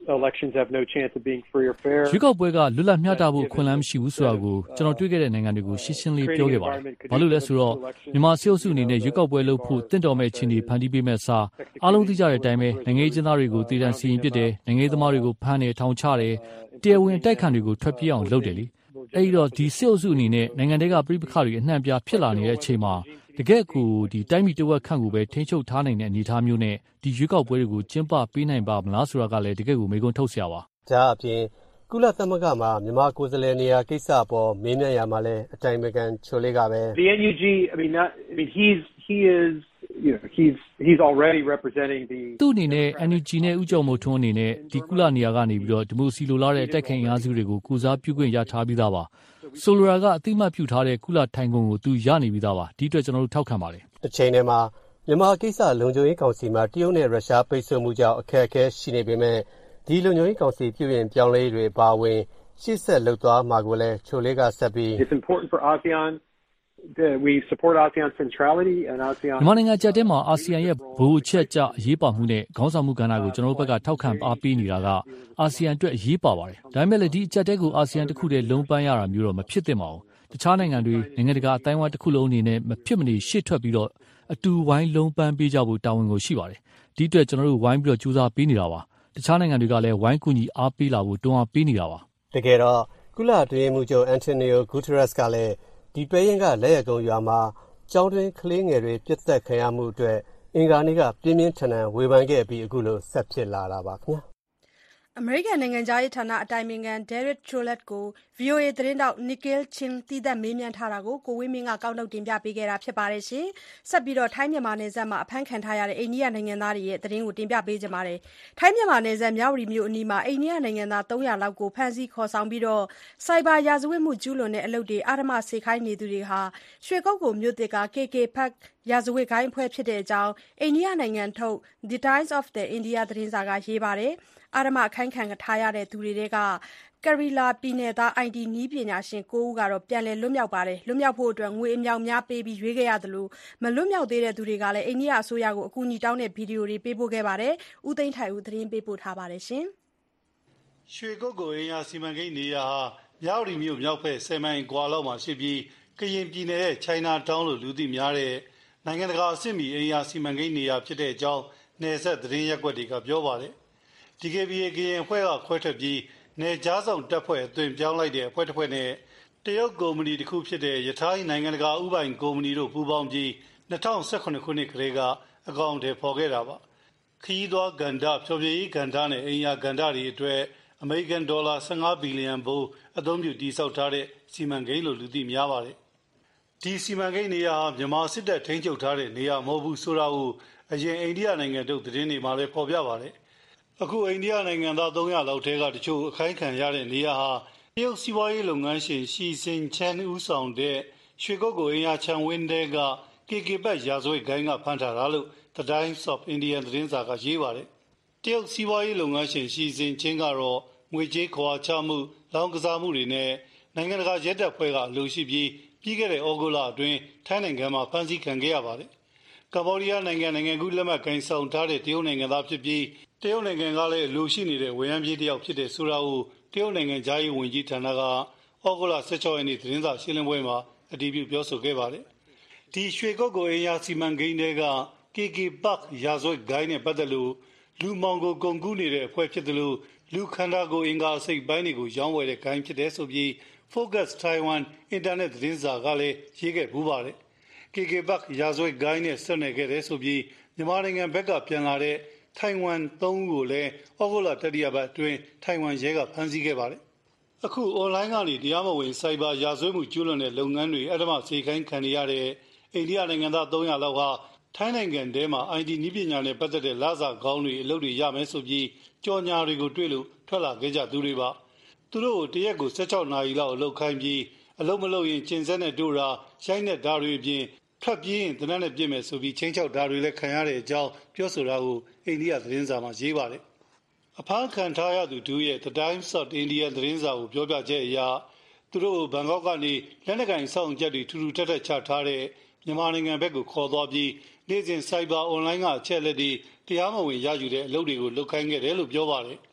S4: elections have no chance of being free or fair.
S6: ရွေးကောက်ပွဲကလွတ်လပ်မျှတဖို့ခွင့်လန်းမရှိဘူးဆိုတာကိုကျွန်တော်တွေ့ခဲ့တဲ့နိုင်ငံတွေကိုရှင်းရှင်းလေးပြောခဲ့ပါတယ်။ဘာလို့လဲဆိုတော့မြန်မာစစ်အုပ်စုအနေနဲ့ရွေးကောက်ပွဲလုပ်ဖို့တင့်တော်မဲ့အခြေအနေဖန်တီးပေးမဲ့စာအားလုံးသိကြတဲ့အတိုင်းပဲနိုင်ငံရေးကျင်းသားတွေကိုတည်တံ့စီရင်ပစ်တယ်၊နိုင်ငံရေးသမားတွေကိုဖမ်းတယ်ထောင်ချတယ်၊တရားဝင်တိုက်ခံတွေကိုထွက်ပြေးအောင်လုပ်တယ်လေ။အဲဒီတော့ဒီစစ်အုပ်စုအနေနဲ့နိုင်ငံတွေကပြိပခါတွေအနှံ့ပြဖြစ်လာနေတဲ့အချိန်မှာတကယ့်ကိုဒီတိုင်းပြည်တဝက်ခန့်ကိုပဲထိန်းချုပ်ထားနိုင်တဲ့အနေအထားမျိုးနဲ့ဒီရွေးကောက်ပွဲတွေကိုကျင်းပပေးနိုင်ပါမလားဆိုတာကလည်းတကယ့်ကိုမေးခွန်းထုတ်စရာပါ
S8: ။ဒါအပြင်ကုလသမဂ္ဂမှာမြန်မာကိုယ်စားလှယ်နေရာကိစ္စအပေါ်မေးမြန်းရမှာလဲအတိုင်ပင်ခံချိုလေးကပဲ
S4: The N U G I mean not I mean he's he is you know he's he's already representing the
S6: သူ့အနေနဲ့ N U G နဲ့ဥကြုံမို့ထွန်းအနေနဲ့ဒီကုလနေရာကနေပြီးတော့ဒီမိုစီလိုလာတဲ့အတိုက်ခိုင်အားစုတွေကိုကုစားပြုခွင့်ရထားပြီးသားပါဆိုလိုရာကအတိမတ်ပြုထားတဲ့ကုလထိုင်ကုန်ကိုသူရနေပြီးသားပါဒီအတွက်ကျွန်တော်တို့ထောက်ခံပါတယ်
S8: တစ်ချိန်တည်းမှာမြန်မာကိစ္စလုံခြုံရေးကောင်စီမှာတရုတ်နဲ့ရုရှားပိတ်ဆို့မှုကြောင့်အခက်အခဲရှိနေပေမဲ့ဒီလုံခြုံရေးကောင်စီပြုပြင်ပြောင်းလဲတွေပါဝင်ရှေ့ဆက်လှုပ်သွားမှာကိုလည်းချိုလေးကဆက်ပြီး
S4: It's important for ASEAN that we support ASEAN centrality and ASEAN
S6: မြန်မာနိုင်ငံကြက်တဲမှာအာဆီယံရဲ့ဘိုးချက်ကြအရေးပါမှုနဲ့ခေါင်းဆောင်မှုကဏ္ဍကိုကျွန်တော်တို့ဘက်ကထောက်ခံအားပေးနေတာကအာဆီယံအတွက်အရေးပါပါတယ်ဒါပေမဲ့လည်းဒီကြက်တဲကိုအာဆီယံတစ်ခုတည်းလုံးပန်းရတာမျိုးတော့မဖြစ်သင့်ပါဘူးတခြားနိုင်ငံတွေနိုင်ငံတကာအတိုင်းအဝိုင်းတစ်ခုလုံးအနေနဲ့မဖြစ်မနေရှေ့ထွက်ပြီးတော့အတူဝိုင်းလုံးပန်းပေးကြဖို့တာဝန်ကိုရှိပါတယ်ဒီအတွက်ကျွန်တော်တို့ဝိုင်းပြီးတော့ကြိုးစားပေးနေတာပါတခြားနိုင်ငံတွေကလည်းဝိုင်းကူညီအားပေးလာဖို့တွန်းအားပေးနေတာပါ
S8: တကယ်တော့ကုလအတွင်းမှုချုပ်အန်တိုနီယိုဂူတရက်စ်ကလည်းဒီပဲရင်ကလက်ရကုံရွာမှာကျောင်းတွင်ကလေးငယ်တွေပြစ်သက်ခံရမှုအတွက်အင်္ဂါနေ့ကပြင်းပြင်းထန်ထန်ဝေဖန်ခဲ့ပြီးအခုလိုဆက်ဖြစ်လာတာပါခင်ဗျာ
S2: အမေရိကန်နိုင်ငံသားရေးဌာနအတိုင်ပင်ခံ Derek Chollet ကို ဗွီအိုအေ သတင်းတောက် Nikhil Chin တီးသက်မေးမြန်းထားတာကိုကိုဝင်းမင်းကကောက်နှုတ်တင်ပြပေးခဲ့တာဖြစ်ပါတယ်ရှင်။ဆက်ပြီးတော့ထိုင်းမြန်မာနယ်စပ်မှာအဖမ်းခံထားရတဲ့အိန္ဒိယနိုင်ငံသားတွေရဲ့သတင်းကိုတင်ပြပေးကြပါမယ်။ထိုင်းမြန်မာနယ်စပ်မြဝတီမြို့အနီးမှာအိန္ဒိယနိုင်ငံသားသုံးရာလောက်ကိုဖမ်းဆီးခေါ်ဆောင်ပြီးတော့စိုက်ဘာရာဇဝတ်မှုကျူးလွန်တဲ့အလုပ်တွေအဓမ္မစေခိုင်းနေသူတွေဟာရွှေကုက္ကိုမြို့သစ်က K K Park ရာဇဝတ်ဂိုင်းအဖွဲ့ဖြစ်တဲ့အကြောင်းအိန္ဒိယနိုင်ငံထုတ် The Times of the India သတင်းစာကရေးပါတယ်။အာရမခိုင်းခံထားရတဲ့သူတွေကကရီလာပြည်နယ်သား I T နည်းပညာရှင်ကိုးဦးကတော့ပြန်လည်လွတ်မြောက်ပါတယ်လွတ်မြောက်ဖို့အတွက်ငွေအမြောက်များပေးပြီးရွေးခဲ့ရသလိုမလွတ်မြောက်သေးတဲ့သူတွေကလည်းအိန္ဒိယအစိုးရကိုအကူအညီတောင်းတဲ့ဗီဒီယိုတွေပေးပို့ခဲ့ပါတယ်ဦးသိန်းထိုင်ဦးသတင်းပေးပို့ထားပါတယ်ရှင်
S9: ရွှေကုက္ကိုအင်းရစီမံကိန်းနေရာဟာမြောက်ရီမြို့မြောက်ဖက်ဆယ်မိုင်ကွာလောက်မှာရှိပြီးကရင်ပြည်နယ်ရဲ့ China Town လို့လူသိများတဲ့နိုင်ငံတကာအဆင့်မီအင်းရစီမံကိန်းနေရာဖြစ်တဲ့အကြောင်းနယ်ဆက်သတင်းရက်ွက်တွေကပြောပါတယ်D K B A ကရင်အဖွဲ့ကခွဲထွက်ပြီးနယ်ကြားဆောင်တပ်ဖွဲ့အသွင်ပြောင်းလိုက်တဲ့အဖွဲ့တစ်ဖွဲ့နဲ့တရုတ်ကုမ္ပဏီတစ်ခုဖြစ်တဲ့ယထိုင်းနိုင်ငံတကာဥပိုင်ကုမ္ပဏီတို့ပူးပေါင်းပြီး၂၀၁၇ခုနှစ်ကလေးကအကောင့်တွေဖော်ခဲ့တာပါခီးသွွားကန္ဓာဖြောပြရေးကန္ဓာနဲ့အိမ်ယာကန္ဓာတွေအတွက်အမေရိကန်ဒေါ်လာ၁၅ဘီလီယံဘိုးအသုံးပြုတည်ဆောက်ထားတဲ့စီမံကိန်းလို့လူသိများပါတယ်ဒီစီမံကိန်းနေရာမြန်မာစစ်တပ်ထိန်းချုပ်ထားတဲ့နေရာမဟုတ်ဘူးဆိုတာကိုအရင်အိန္ဒိယနိုင်ငံတို့သတင်းတွေမှာလည်းဖော်ပြပါတယ်အခုအိန္ဒိယနိုင်ငံသားသုံးရာလောက်ထဲကတချို့အခိုင်းခံရတဲ့နေရာဟာတရုတ်စီးပွားရေးလုပ်ငန်းရှင်ရှီစင်ချန်ဦးဆောင်တဲ့ရွှေကုက္ကိုအင်းရချန်ဝင်းတဲက K K ဘတ်ရာဇဝတ်ဂိုင်းကဖမ်းထားတာလို့ The Times of India သတင်းစာကရေးပါတယ်တရုတ်စီးပွားရေးလုပ်ငန်းရှင်ရှီစင်ချင်းကတော့ငွေကြေးခွာချမှုလောင်းကစားမှုတွေနဲ့နိုင်ငံတကာရဲတပ်ဖွဲ့ကအလို့ရှိပြီးပြီးခဲ့တဲ့ဩဂုတ်လအတွင်းထိုင်းနိုင်ငံမှာဖမ်းဆီးခံခဲ့ရပါတယ်ကမ္ဘောဒီးယားနိုင်ငံနိုင်ငံကူးလက်မှတ်ကိုင်ဆောင်ထားတဲ့တရုတ်နိုင်ငံသားဖြစ်ပြီးတရုတ်နိုင်ငံကလည်းလူရှိနေတဲ့ဝေယံပြေးတယောက်ဖြစ်တဲ့ဆိုတာကိုတရုတ်နိုင်ငံဂျာယီဝန်ကြီးဌာနကဩဂုတ်လ၁၆ရက်နေ့သတင်းစာရှင်းလင်းပွဲမှာအတည်ပြုပြောဆိုခဲ့ပါတယ်ဒီရွှေကုက္ကိုအင်းရစီမံကိန်းတွေက K K Park ရာဇဝတ်ဂိုင်းနဲ့ပတ်သက်လို့လူမောင်ကိုကုန်ကူးနေတဲ့အဖွဲ့ဖြစ်တယ်လို့လူခန္ဓာကိုယ်အင်္ဂါအစိတ်ပိုင်းတွေကိုရောင်းဝယ်တဲ့ဂိုင်းဖြစ်တယ်ဆိုပြီး Focus Taiwan အင်တာနက်သတင်းစာကလည်းရေးခဲ့ပူးပါတယ် K K Park ရာဇဝတ်ဂိုင်းနဲ့ဆက်နွယ်ခဲ့တယ်ဆိုပြီးမြန်မာနိုင်ငံဘက်ကပြန်လာတဲ့ထိုင်ဝမ်သုံးဦးကိုလည်းဩဂုတ်လတတိယပတ်အတွင်းထိုင်ဝမ်ရဲကဖမ်းဆီးခဲ့ပါတယ်။အခု online ကနေတရားမဝင်စိုက်ဘာရာဇဝတ်မှုကျူးလွန်တဲ့လုပ်ငန်းတွေအဓမ္မစေခိုင်းခံရတဲ့အိန္ဒိယနိုင်ငံသားသုံးရာလောက်ဟာထိုင်းနိုင်ငံထဲမှာ I T နည်းပညာနဲ့ပတ်သက်တဲ့လစာကောင်းတွေအလုပ်တွေရမယ်ဆိုပြီးကြော်ညာတွေကိုတွေ့လို့ထွက်လာခဲ့ကြသူတွေပါ။သူတို့တရက်ကို၁၆နာရီလောက်အလုပ်ခိုင်းပြီးအလုပ်မလုပ်ရင်ကျင်စက်နဲ့တို့တာရိုက်နဲ့ဓာတွေအပြင်ဖတ်ပြင်းတနက်နဲ့ပြည့်မယ်ဆိုပြီးချင်းချောက်ဓာတွေလည်းခံရတဲ့အကြောင်းပြောဆိုတာကိုအိန္ဒိယသတင်းစာမှာရေးပါတယ်။အဖမ်းခံထားရသူတို့ရဲ့ The Times of India သတင်းစာကိုပြောပြချက်အရသူတို့ဘန်ကောက်ကနေလက်နက်ကင်ဆောင်ချက်တွေထူထူထပ်ထပ်ချထားတဲ့မြန်မာနိုင်ငံဘက်ကိုခေါ်သွားပြီးနေ့စဉ်စိုက်ဘာ online ကအချက်လက်တွေတရားမဝင်ရယူတဲ့အလုပ်တွေကိုလုပ်ခိုင်းခဲ့တယ်လို့ပြောပါတယ်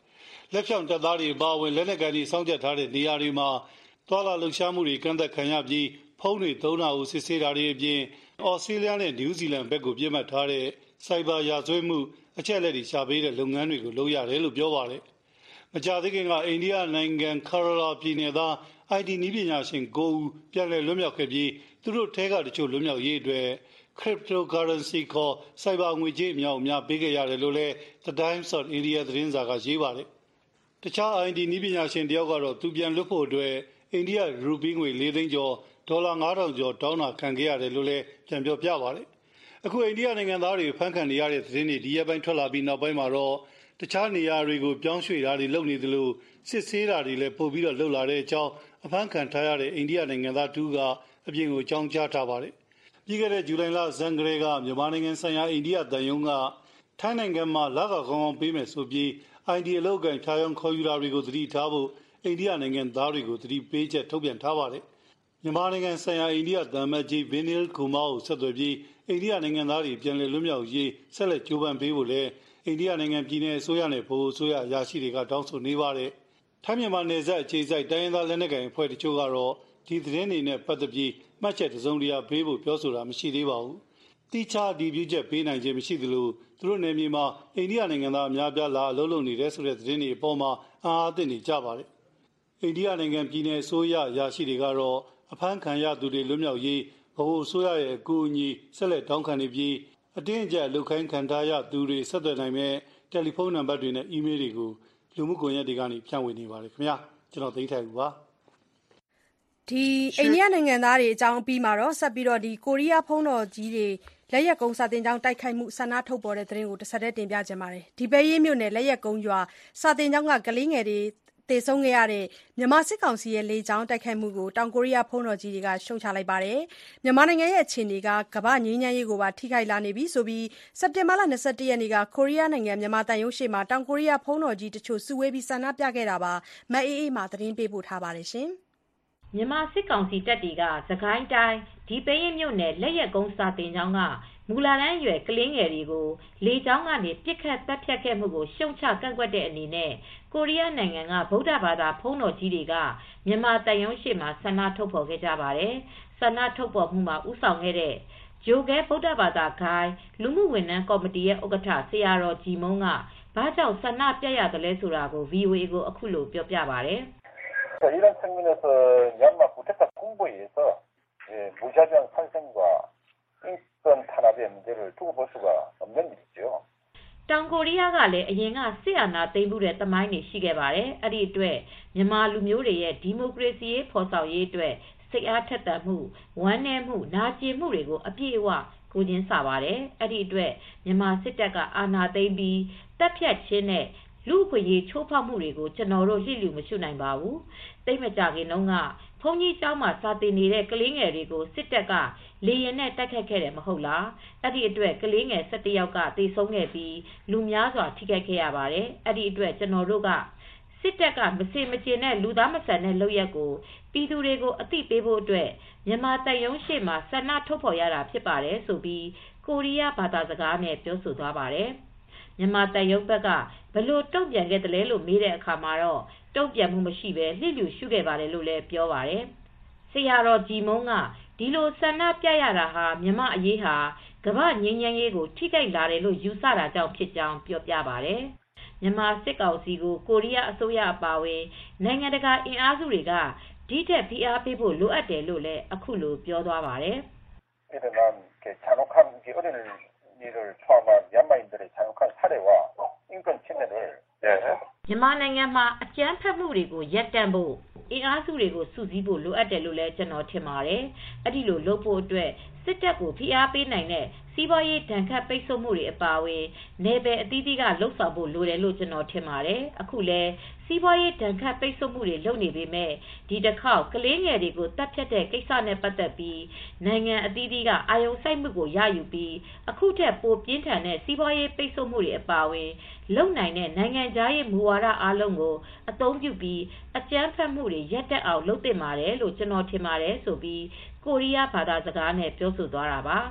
S9: လက်ဖြောင့်တပ်သားတွေအပါအဝင်လက်နက်ကိုင်တွေစောင့်ကြပ်ထားတဲ့နေရာတွေမှာသွာလာလှုပ်ရှားမှုတွေကန့်သက်ခံရပြီးဖုန်းတွေသုံးတာကိုစစ်ဆေးတာတွေအပြင်အော်စတြေးလျနဲ့နယူးဇီလန်ဘက်ကိုပြစ်မှတ်ထားတဲ့စိုက်ဘာရာဇဝတ်မှုအချက်အလက်တွေရှာပေးတဲ့လုပ်ငန်းတွေကိုလုပ်ရတယ်လို့ပြောပါတယ်။မကြာသေးခင်ကအိန္ဒိယနိုင်ငံကာရိုလာပြည်နယ်သား အိုင် တီ နည်းပညာရှင်၉ဦးပြန်လည်လွတ်မြောက်ခဲ့ပြီးသူတို့ထဲကတချို့လွတ်မြောက်ရေးအတွက် cryptocurrency ခေါ်စိုက်ဘာငွေကြေးအများအများပေးခဲ့ရတယ်လို့လည်း The Times of India သတင်းစာကရေးပါတယ်။တခြား အိုင် တီ နည်းပညာရှင်တယောက်ကတော့သူပြန်လွတ်ဖို့အတွက်အိန္ဒိယရူပီးငွေ၄သိန်းကျော်ဒေါ်လာငါးထောင်ကျော်တောင်းတာခံခဲ့ရတယ်လို့လည်းပြန်ပြောပြပါတယ်။အခုအိန္ဒိယနိုင်ငံသားတွေဖမ်းခံနေရတဲ့သတင်းတွေဒီရက်ပိုင်းထွက်လာပြီးနောက်ပိုင်းမှာတော့တခြားနေရာတွေကိုပြောင်းရွှေ့တာတွေလုပ်နေသလိုစစ်ဆေးတာတွေလည်းပို့ပြီးတော့လှုပ်လာတဲ့အကြောင်းအဖမ်းခံထားရတဲ့အိန္ဒိယနိုင်ငံသားတူကအပြင်ကိုကြောင်းကြားထားပါတယ်။ပြီးခဲ့တဲ့ဇူလိုင်လဇန်ကလေးကမြန်မာနိုင်ငံဆိုင်ရာအိန္ဒိယတန်ယုံကထိုင်းနိုင်ငံမှာလကကောင်းကောင်းပေးမယ်ဆိုပြီး အိုင် တီ အလုပ်ကိုင်ထားရောင်းခေါ်ယူတာတွေကိုသတိထားဖို့အိန္ဒိယနိုင်ငံသားတွေကိုသတိပေးချက်ထုတ်ပြန်ထားပါတယ်။မြန်မာနိုင်ငံဆိုင်ရာအိန္ဒိယသံမတ်ကြီးဗင်နီလ်ကူမာကိုဆက်သွယ်ပြီးအိန္ဒိယနိုင်ငံသားတွေပြန်လည်လွတ်မြောက်ရေးဆက်လက်ကြိုးပမ်းပေးဖို့လည်းအိန္ဒိယနိုင်ငံပြည်내အစိုးရနဲ့ဗဟိုအစိုးရအရာရှိတွေကတောင်းဆိုနေပါတယ်။ထိုင်းမြန်မာနယ်စပ်အခြေစိုက်တိုင်းရင်းသားလက်နက်ကိုင်အဖွဲ့တချို့ကတော့ဒီသတင်းတွေနဲ့ပတ်သက်ပြီးမှတ်ချက်တစုံတရာပေးဖို့ပြောဆိုတာမရှိသေးပါဘူး။တိကျဒီပြချက်ပေးနိုင်ခြင်းမရှိသလိုသူတို့နယ်မြေမှာအိန္ဒိယနိုင်ငံသားအများပြားလာအလုပ်လုပ်နေတဲ့ဆိုတဲ့သတင်းတွေအပေါ်မှာအားအသင့်နေကြပါတယ်။အိန္ဒိယနိုင်ငံပြည်내အစိုးရအရာရှိတွေကတော့အဖမ်းခံရသူတွေလွတ်မြောက်ရေးဗဟိုအစိုးရရဲ့အကူအညီဆက်လက်တောင်းခံနေပြီးအတင်းအကျပ်လုခိုင်းခံထားရသူတွေဆက်သွယ်နိုင်မဲ့တယ်လီဖုန်းနံပါတ်တွေနဲ့အီးမေးလ်တွေကိုလူမှုကွန်ရက်တွေကနေဖြန့်ဝေနေပါတယ်ခင်ဗျာကျွန်တော်သိထိုက်ဘူးပါ
S2: ဒီအိန္ဒိယနိုင်ငံသားတွေအကြောင်းအပြီးမှာတော့ဆက်ပြီးတော့ဒီကိုရီးယားဖုန်းတော်ကြီးတွေလက်ရက်ကုန်းစာတင်ကျောင်းတိုက်ခိုက်မှုဆန္ဒထုတ်ပေါ်တဲ့သတင်းကိုတစ်ဆက်တည်းတင်ပြကြပါမယ်ဒီပဲရေးမြို့နယ်လက်ရက်ကုန်းရွာစာတင်ကျောင်းကကလေးငယ်တွေတေဆုံးခဲ့ရတဲ့မြန်မာစစ်ကောင်စီရဲ့လေကြောင်းတိုက်ခိုက်မှုကိုတောင်ကိုရီးယားဖုန်းတော်ကြီးတွေကရှုံချလိုက်ပါတယ်မြန်မာနိုင်ငံရဲ့အခြေအနေကကမ္ဘာငြိမ်းချမ်းရေးကိုပါထိခိုက်လာနေပြီဆိုပြီးစက်တင်ဘာလ၂၁ရက်နေ့ကကိုရီးယားနိုင်ငံမြန်မာတန်ရုံးရှေ့မှာတောင်ကိုရီးယားဖုန်းတော်ကြီးတချို့စုဝေးပြီးဆန္ဒပြခဲ့တာပါမအေးအေးမှာသတင်းပေးပို့ထားပါတယ်ရှင်
S10: မြန်မာစစ်ကောင်စီတပ်တွေကသခိုင်းတိုင်းဒီပဲရင်မြို့နယ်လက်ရက်ကုန်းစာတင်ကျောင်းကမူလာတန်းရွယ်ကလေးငယ်တွေကိုလေကြောင်းကနေပြစ်ခတ်တပ်ဖြတ်ခဲ့မှုကိုရှုံချကန့်ကွက်တဲ့အနေနဲ့ကိုရီးယားနိုင်ငံကဗုဒ္ဓဘာသာဖုံးတော်ကြီးတွေကမြန်မာတန်ရုံးရှိမှာဆန္ဒထုတ်ဖော်ခဲ့ကြပါတယ်ဆန္ဒထုတ်ဖော်မှုမှာဥဆောင်ခဲ့တဲ့ဂျိုကဲဗုဒ္ဓဘာသာဂိုင်းလူမှုဝန်ထမ်းကော်မတီရဲ့ဥက္ကဋ္ဌဆရာတော်ဂျီမုံကဘာကြောင့်ဆန္ဒပြရတယ်လဲဆိုတာကို ဗီအိုအေ ကိုအခုလိုပြောပြပါတယ်
S11: 이런 측면에서 미얀마 구테타 공부에서 예, 무자비한 살생과 인권 탄압의 문제를 두고 볼 수가 없는 일이죠.
S10: တောင်ကိုရီးယားကလည်းအရင်ကစစ်အာဏာသိမ်းမှုတဲ့သမိုင်းတွေရှိခဲ့ပါတယ်။အဲ့ဒီအတွက်မြန်မာလူမျိုးတွေရဲ့ဒီမိုကရေစီရေးဖော်ဆောင်ရေးအတွက်စိတ်အားထက်သန်မှုဝမ်းနည်းမှုနာကျင်မှုတွေကိုအပြည့်အဝကိုကျင်းစာပါတယ်။အဲ့ဒီအတွက်မြန်မာစစ်တပ်ကအာဏာသိမ်းပြီးတပ်ဖြတ်ခြင်းနဲ့လူ့အခွင့်အရေးချိုးဖောက်မှုတွေကိုကျွန်တော်တို့လျှိလျူမရှုနိုင်ပါဘူး။တိတ်မကြခင်တုန်းကဘုန်းကြီးကျောင်းမှာစာသင်နေတဲ့ကလေးငယ်တွေကိုစစ်တပ်ကလေရင်နဲ့တိုက်ခတ်ခဲ့တယ်မဟုတ်လား။အဲ့ဒီအတွက်ကလေးငယ်၁၁ယောက်ကသေဆုံးခဲ့ပြီးလူများစွာထိခိုက်ခဲ့ရပါတယ်။အဲ့ဒီအတွက်ကျွန်တော်တို့ကစစ်တပ်ကမစေမကျင်တဲ့လူသားမဆန်တဲ့လုပ်ရက်ကိုပြည်သူတွေကိုအသိပေးဖို့အတွက်မြန်မာတပ်ရုံးရှေ့မှာဆန္ဒထုတ်ဖော်ရတာဖြစ်ပါတယ်ဆိုပြီးကိုရီးယားဘာသာစကားနဲ့ပြောဆိုသွားပါတယ်။မြန်မာတပ်ရုံးဘက်ကဘလို့တုံ့ပြန်ခဲ့တယ်လဲလို့မေးတဲ့အခါမှာတော့တုံ့ပြန်မှုမရှိဘဲလှစ်လျူရှုခဲ့ပါတယ်လို့လည်းပြောပါတယ်။ဆရာတော်ဂျီမုံကဒီလိုဆန္ဒပြရတာဟာမြန်မာအရေးဟာကမ္ဘာငြိမ်းချမ်းရေးကိုထိခိုက်လာတယ်လို့ယူဆတာကြောင့်ဖြစ်ကြောင်းပြောပြပါတယ်။မြန်မာစစ်ကောင်စီကိုကိုရီးယားအစိုးရအပါအဝင်နိုင်ငံတကာအင်အားစုတွေကဒီထက်ဖိအားပေးဖို့လိုအပ်တယ်လို့လည်းအခုလိုပြောသွားပါတယ်
S11: ။이들은 이렇게 잔혹한 어린 일을 포함한 미얀마인들의 잔혹한 살해와 인권 침해를
S10: မြန်မာနိုင်ငံမှာအကြမ်းဖက်မှုတွေကိုရပ်တန့်ဖို့အင်အားစုတွေကိုစုစည်းဖို့လိုအပ်တယ်လို့လည်းကျွန်တော်ထင်ပါတယ်။အဲ့ဒီလိုလုပ်ဖို့အတွက်စစ်တပ်ကိုဖိအားပေးနိုင်တဲ့စီးပွားရေးဒဏ်ခတ်ပိတ်ဆို့မှုတွေအပါအဝင်နယ်ပယ်အသီးသီးကလှုပ်ဆောင်ဖို့လိုတယ်လို့ကျွန်တော်ထင်ပါတယ်။အခုလဲစီးပွားရေးဒဏ်ခတ်ပိတ်ဆို့မှုတွေလုပ်နေပေမဲ့ဒီတစ်ခေါက်ကလေးငယ်တွေကိုတပ်ဖြတ်တဲ့ကိစ္စနဲ့ပတ်သက်ပြီးနိုင်ငံအသီးသီးကအာရုံစိုက်မှုကိုရယူပြီးအခုထက်ပိုပြင်းထန်တဲ့စီးပွားရေးပိတ်ဆို့မှုတွေအပါအဝင်လုံနိုင်တဲ့နိုင်ငံခြားရေးမူဝါဒအားလုံးကိုအသုံးပြုပြီးအကြမ်းဖက်မှုတွေရပ်တန့်အောင်လုပ်သင့်ပါတယ်လို့ကျွန်တော်ထင်ပါတယ်ဆိုပြီးကိုရီးယားဘာသာစကားနဲ့ပြောဆိုသွားတာပါ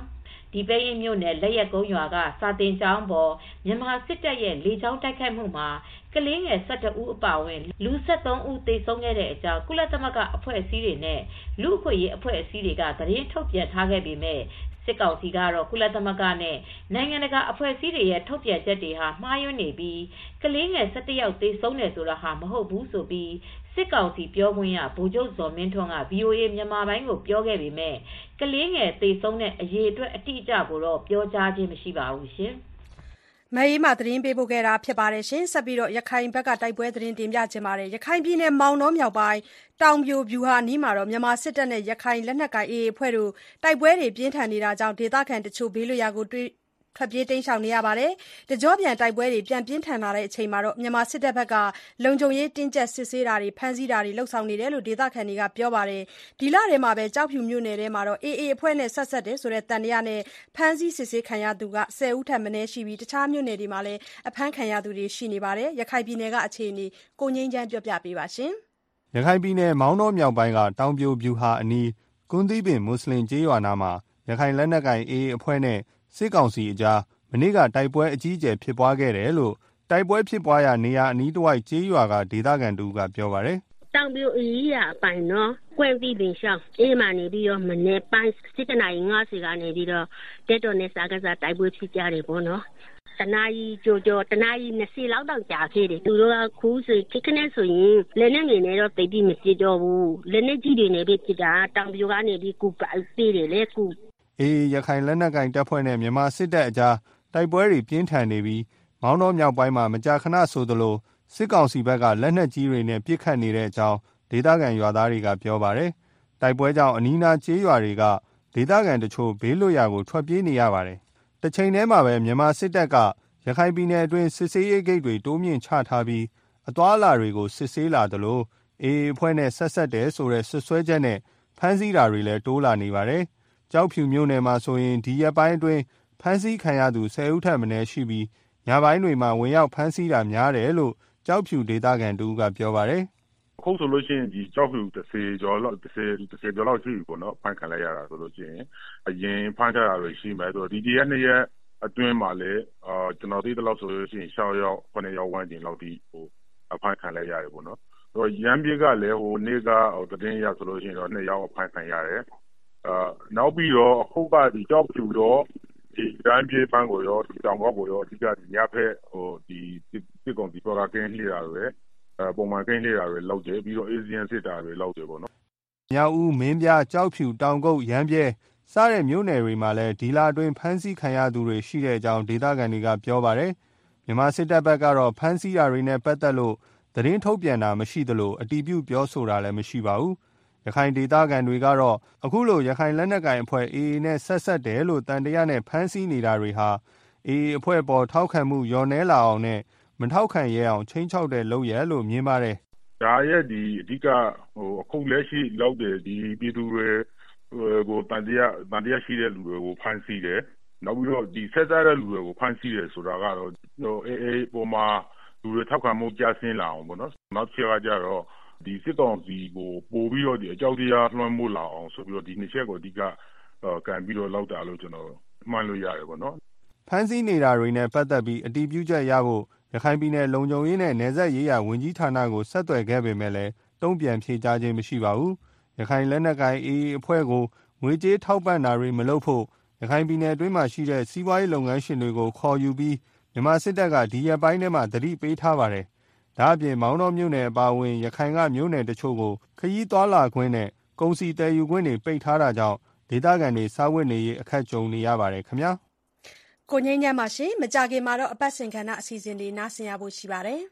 S10: ဒီပဲရင်မြို့နယ်လက်ရက်ကုန်းရွာကစာတင်ကျောင်းပေါ်မြန်မာစစ်တပ်ရဲ့လေကြောင်းတိုက်ခိုက်မှုမှာကလေးငယ်၁၁ဦးအပါအဝင်လူ၁၃ဦးသေဆုံးခဲ့တဲ့အကြောင်းကုလသမဂ္ဂအဖွဲ့အစည်းတွေနဲ့လူ့အခွင့်အရေးအဖွဲ့အစည်းတွေကသတင်းထုတ်ပြန်ထားခဲ့ပေမဲ့စစ်ကောင်စီကတော့ကုလသမဂ္ဂနဲ့နိုင်ငံတကာအဖွဲ့အစည်းတွေရဲ့ထုတ်ပြန်ချက်တွေဟာမှားယွင်းနေပြီးကလေးငယ်၁၁ယောက်သေဆုံးတယ်ဆိုတာဟာမဟုတ်ဘူးဆိုပြီးစစ်ကောင်စီပြောခွင့်ရဗိုလ်ချုပ်ဇော်မင်းထွန်းက ဗွီအိုအေ မြန်မာပိုင်းကိုပြောခဲ့ပေမဲ့ကလေးငယ်သေဆုံးတဲ့အရေအတွက်အတိအကျကိုတော့ပြောကြားခြင်းမရှိပါဘူးရှင်
S2: ။မအေးမာသတင်းပေးပို့ခဲ့တာဖြစ်ပါတယ်ရှင်။ဆက်ပြီးတော့ရခိုင်ဘက်ကတိုက်ပွဲသတင်းတင်ပြခြင်းပါတယ်။ရခိုင်ပြည်နယ်မောင်နှောမြောက်ပိုင်းတောင်ပြိုဗျူဟာအနီးမှာတော့မြန်မာစစ်တပ်နဲ့ရခိုင်လက်နက်ကိုင် အေအေ အဖွဲ့တို့တိုက်ပွဲတွေပြင်းထန်နေတာကြောင့်ဒေသခံတချို့ဘေးလွတ်ရာကိုတွေ့ထွက်ပြေးတိမ်းရှောင်နေရပါတယ်။တကြောပြန်တိုက်ပွဲတွေပြန်ပြင်းထန်လာတဲ့အချိန်မှာတော့မြန်မာစစ်တပ်ဘက်ကလုံခြုံရေးတင်းကျပ်စစ်ဆေးတာတွေဖမ်းဆီးတာတွေလှုပ်ဆောင်နေတယ်လို့ဒေသခံတွေကပြောပါတယ်။ဒီလထဲမှာပဲကြောက်ဖြူမြို့နယ်ထဲမှာတော့ အေအေ အဖွဲ့နဲ့ဆက်ဆက်တယ်ဆိုတဲ့တန်တရားနဲ့ဖမ်းဆီးစစ်ဆေးခံရသူက၁၀ဦးထက်မနည်းရှိပြီးတခြားမြို့နယ်တွေမှာလည်းအဖမ်းခံရသူတွေရှိနေပါတယ်။ရခိုင်ပြည်နယ်ကအခြေအနေကိုငိမ့်ချမ်းပြောပြပေးပါရှင်
S12: ။ရခိုင်ပြည်နယ်မောင်နှောမြောက်ပိုင်းကတောင်ပြိုဗျူဟာအနီးကွန်းသီးပင်မွတ်စလင်ကျေးရွာနာမှာရခိုင်လက်နက်ကိုင် အေအေ အဖွဲ့နဲ့စစ်ကောင်စီအကြားမနေ့ကတိုက်ပွဲအကြီးအကျယ်ဖြစ်ပွားခဲ့တယ်လို့တိုက်ပွဲဖြစ်ပွားရာနေရာအနီးတစ်ဝိုက်ကျေးရွာကဒေသခံတူကပြောပါတယ်
S13: ။တောင်ပြိုအေးရအပိုင်နော်ကွန့်ပြီးပင်ရှောင်းအေးမှနေပြီးတော့မနေ့ပိုင်းစစ်တနာရီ၅၀ကနေပြီးတော့တက်တော်နဲ့စားကစားတိုက်ပွဲဖြစ်ကြတယ်ပေါ့နော်။တနာရီကြော်ကြော်တနာရီ၂၀လောက်တောင်ကြာခဲ့တယ်သူတို့ကခုဆိုခက်ခနဲ့ဆိုရင်လက်နဲ့ငင်နေတော့တိတ်ပြီးမဖြစ်တော့ဘူးလက်နဲ့ကြီးတွေနဲ့ပဲဖြစ်တာတောင်ပြိုကနေပြီးကူပါသေးတယ်လေကူ
S12: အေးရခိုင်လက်နက်ကင်တပ်ဖွဲ့နဲ့မြန်မာစစ်တပ်အကြားတိုက်ပွဲတွေပြင်းထန်နေပြီးမောင်းတော်မြောက်ပိုင်းမှာမကြာခဏဆိုသလိုစစ်ကောင်စီဘက်ကလက်နက်ကြီးတွေနဲ့ပစ်ခတ်နေတဲ့အကြောင်းဒေသခံရွာသားတွေကပြောပါတယ်။တိုက်ပွဲကြောင့်အနီးနားကျေးရွာတွေကဒေသခံတချို့ဘေးလွတ်ရာကိုထွက်ပြေးနေရပါတယ်။တစ်ချိန်တည်းမှာပဲမြန်မာစစ်တပ်ကရခိုင်ပြည်နယ်အတွင်းစစ်ဆေးရေးဂိတ်တွေတိုးမြင့်ချထားပြီးအသွားအလာတွေကိုစစ်ဆေးလာသလိုအေအေအဖွဲ့နဲ့ဆက်ဆက်တယ်ဆိုတဲ့ဆွဆွဲချက်နဲ့ဖမ်းဆီးတာတွေလည်းတိုးလာနေပါတယ်။ကြောက်ဖြူမြို့နယ်မှာဆိုရင်ဒီရက်ပိုင်းအတွင်းဖမ်းဆီးခံရသူ၁၀ဦးထက်မနည်းရှိပြီးညပိုင်းတွေမှာဝင်ရောက်ဖမ်းဆီးတာများတယ်လို့ကြောက်ဖြူဒေသခံတူကပြောပါတယ်
S14: ။အခုဆိုလို့ရှိရင်ဒီကြောက်ဖြူတစ်ဆယ်ကျော်လောက်တစ်ဆယ်တစ်ဆယ်ကျော်လောက်ရှိပြီပေါ့နော်ဖမ်းခံလိုက်ရတာဆိုလို့ရှိရင်အရင်ဖမ်းကြတာတွေရှိမယ်ဆိုတော့ဒီဒီရက်နှစ်ရက်အတွင်းမှာလည်းအာကျွန်တော်သိတဲ့လောက်ဆိုလို့ရှိရင်၆ရောက်ခုနှစ်ရောက်ဝန်းကျင်လောက်ဒီဟိုအဖမ်းခံလိုက်ရတယ်ပေါ့နော်။ဆိုတော့ရန်ပြေကလည်းဟိုနေ့ကဟိုတတင်းရက်ဆိုလို့ရှိရင်တော့နှစ်ရောက်အဖမ်းခံရတယ်။အာနောက်ပြီးတော့အခုကဒီကြောက်ဖြူတော့ဒီရန်ပြေပန်းကိုရောဒီတောင်ကောက်ကိုရောအဓိကဒီညဖက်ဟိုဒီစစ်ကောင်စီပေါ်ကကင်းလှည့်တာတွေအဲပုံမှန်ကင်းလှည့်တာတွေလောက်တယ်ပြီးတော့အေဂျင်စစ်တာတွေလောက်တယ်ပေါ့နော်
S12: ။မြောက်ဦးမင်းပြကြောက်ဖြူတောင်ကုတ်ရန်ပြေစတဲ့မြို့နယ်တွေမှာလည်းဒီလာအတွင်းဖမ်းဆီးခံရသူတွေရှိတဲ့အကြောင်းဒေသခံတွေကပြောပါတယ်။မြန်မာစစ်တပ်ဘက်ကတော့ဖမ်းဆီးတာတွေနဲ့ပတ်သက်လို့သတင်းထုတ်ပြန်တာမရှိသလိုအတီးပြုပြောဆိုတာလည်းမရှိပါဘူး။ရခိုင်ဒေသခံတွေကတော့အခုလိုရခိုင်လက်နက်ကိုင်အဖွဲ့ အေအေ နဲ့ဆက်ဆက်တယ်လို့တန်တရားနဲ့ဖမ်းဆီးနေတာတွေဟာ အေအေ အဖွဲ့ပေါ်ထောက်ခံမှုလျော့နည်းလာအောင်နဲ့မထောက်ခံရဲအောင်ချိန်ချောက်တဲ့လုပ်ရလို့မြင်ပါတယ်
S14: ။ဒါရဲ့ဒီအဓိကဟိုအခုလက်ရှိလောက်တဲ့ဒီပြည်သူတွေကိုတန်တရားတန်တရားရှိတဲ့လူတွေကိုဖမ်းဆီးတယ်။နောက်ပြီးတော့ဒီဆက်စားတဲ့လူတွေကိုဖမ်းဆီးတယ်ဆိုတာကတော့ဟိုအေအေပေါ်မှာလူတွေထောက်ခံမှုကျဆင်းလာအောင်ပေါ့နော်။နောက်တစ်ချက်ကကြတော့ဒီစစ်ကောင်စီကိုပို့ပြီးတော့ဒီအကြောက်တရားလွှမ်းမိုးလာအောင်ဆိုပြီးတော့ဒီနှစ်ချက်ကိုအဓိကကန်ပြီးတော့လောက်တာလို့ကျွန်တော်မှန်လို့ရတယ်ပေါ့နော်
S12: ဖမ်းဆီးနေတာတွေနဲ့ပတ်သက်ပြီးအတီးပြုချက်ရဖို့ရခိုင်ပြည်နယ်လုံခြုံရေးနဲ့နယ်စပ်ရေးရာဝန်ကြီးဌာနကိုဆက်သွယ်ခဲ့ပေမဲ့လည်းတုံ့ပြန်ဖြေကြားခြင်းမရှိပါဘူးရခိုင်လက်နက်ကိုင် အေအေ အဖွဲ့ကိုငွေကြေးထောက်ပံ့တာတွေမလုပ်ဖို့ရခိုင်ပြည်နယ်အတွင်းမှာရှိတဲ့စီးပွားရေးလုပ်ငန်းရှင်တွေကိုခေါ်ယူပြီးမြန်မာစစ်တပ်ကဒီရက်ပိုင်းထဲမှာတတိပေးထားပါတယ်ဒါအပြင်မောင်းတော်မြို့နယ်အပါအဝင်ရခိုင်ကမြို့နယ်တချို့ကိုခရီးသွားလာခွင့်နဲ့ကုန်စည်တည်ယူခွင့်တွေပိတ်ထားတာကြောင့်ဒေသခံတွေစားဝတ်နေရေးအခက်ကြုံနေရပါတယ်ခင်ဗျာ
S2: ကိုငိမ့်ညံ့ပါရှင်မကြခင်မှာတော့အပတ်စဉ်ခန္ဓာအစီအစဉ်တွေနားဆင်ရဖို့ရှိပါတယ်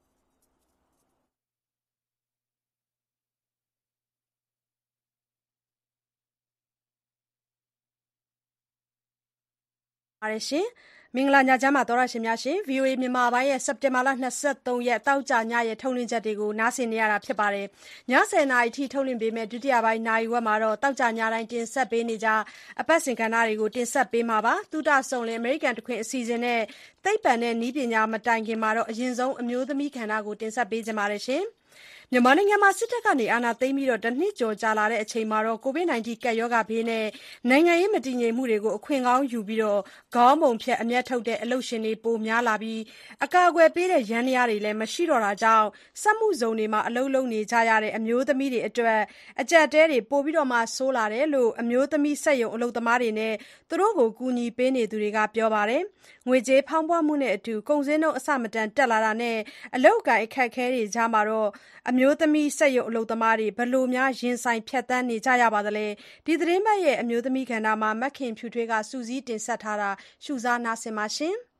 S2: ပါတယ်ရှင်မင်္ဂလာညချမ်းပါတော်ရရှင်များရှင် ဗီအိုအေ မြန်မာပိုင်းရဲ့စက်တင်ဘာလ၂၃ရက်တောက်ကြညရဲ့ထုတ်လွှင့်ချက်တွေကိုနားဆင်နေရတာဖြစ်ပါတယ်။ည၁၀နာရီထိထုတ်လွှင့်ပေးမယ်ဒုတိယပိုင်းနာရီဝက်မှာတော့တောက်ကြညတိုင်းတင်ဆက်ပေးနေကြအပတ်စဉ်ကဏ္ဍတွေကိုတင်ဆက်ပေးမှာပါ။သုတဆုံလင်အမေရိကန်တခွင်အစီအစဉ်နဲ့သိပ္ပံနဲ့နည်းပညာမတိုင်ခင်မှာတော့အရင်ဆုံးအမျိုးသမီးကဏ္ဍကိုတင်ဆက်ပေးကြပါရရှင်။မြန်မာနိုင်ငံမှာစစ်တပ်ကနေအာဏာသိမ်းပြီးတနှစ်ကျော်ကြာလာတဲ့အချိန်မှာကိုဗစ် ၁၉ ကပ်ရောဂါဘေးနဲ့နိုင်ငံရေးမတည်ငြိမ်မှုတွေကိုအခွင့်ကောင်းယူပြီးခေါင်းပုံဖြတ်အမြတ်ထုတ်တဲ့အလုပ်ရှင်တွေပိုများလာပြီးအကာအကွယ်ပေးတဲ့ယန္တရားတွေလည်းမရှိတော့တာကြောင့်စက်မှုဇုံတွေမှာအလုပ်လုပ်နေကြရတဲ့အမျိုးသမီးတွေအတွက်အကျပ်အတည်းတွေပိုဆိုးလာတယ်လို့အမျိုးသမီးစက်ရုံအလုပ်သမားတွေနဲ့သူတို့ကိုကူညီပေးနေသူတွေကပြောပါတယ်။ငွေကြေးဖောင်းပွမှုနဲ့အတူကုန်ဈေးနှုန်းအဆမတန်တက်လာတာနဲ့အလုပ်အကိုင်အခက်အခဲတွေကြားမှာအမျိုးသမီးစက်ရုံအလုပ်သမားတွေဘယ်လိုရင်ဆိုင်ဖြတ်သန်းနေကြရပါသလဲ။ဒီသတင်းပတ်ရဲ့အမျိုးသမီးကဏ္ဍမှာမခင်ဖြူထွေးကစူးစီးတင်ဆက်ထားတာရှုစားနားဆင်ပါရှင်။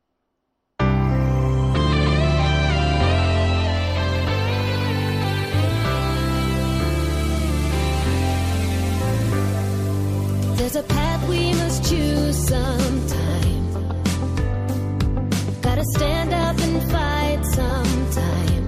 S15: There's a path we must choose sometime. Gotta stand up and fight sometime.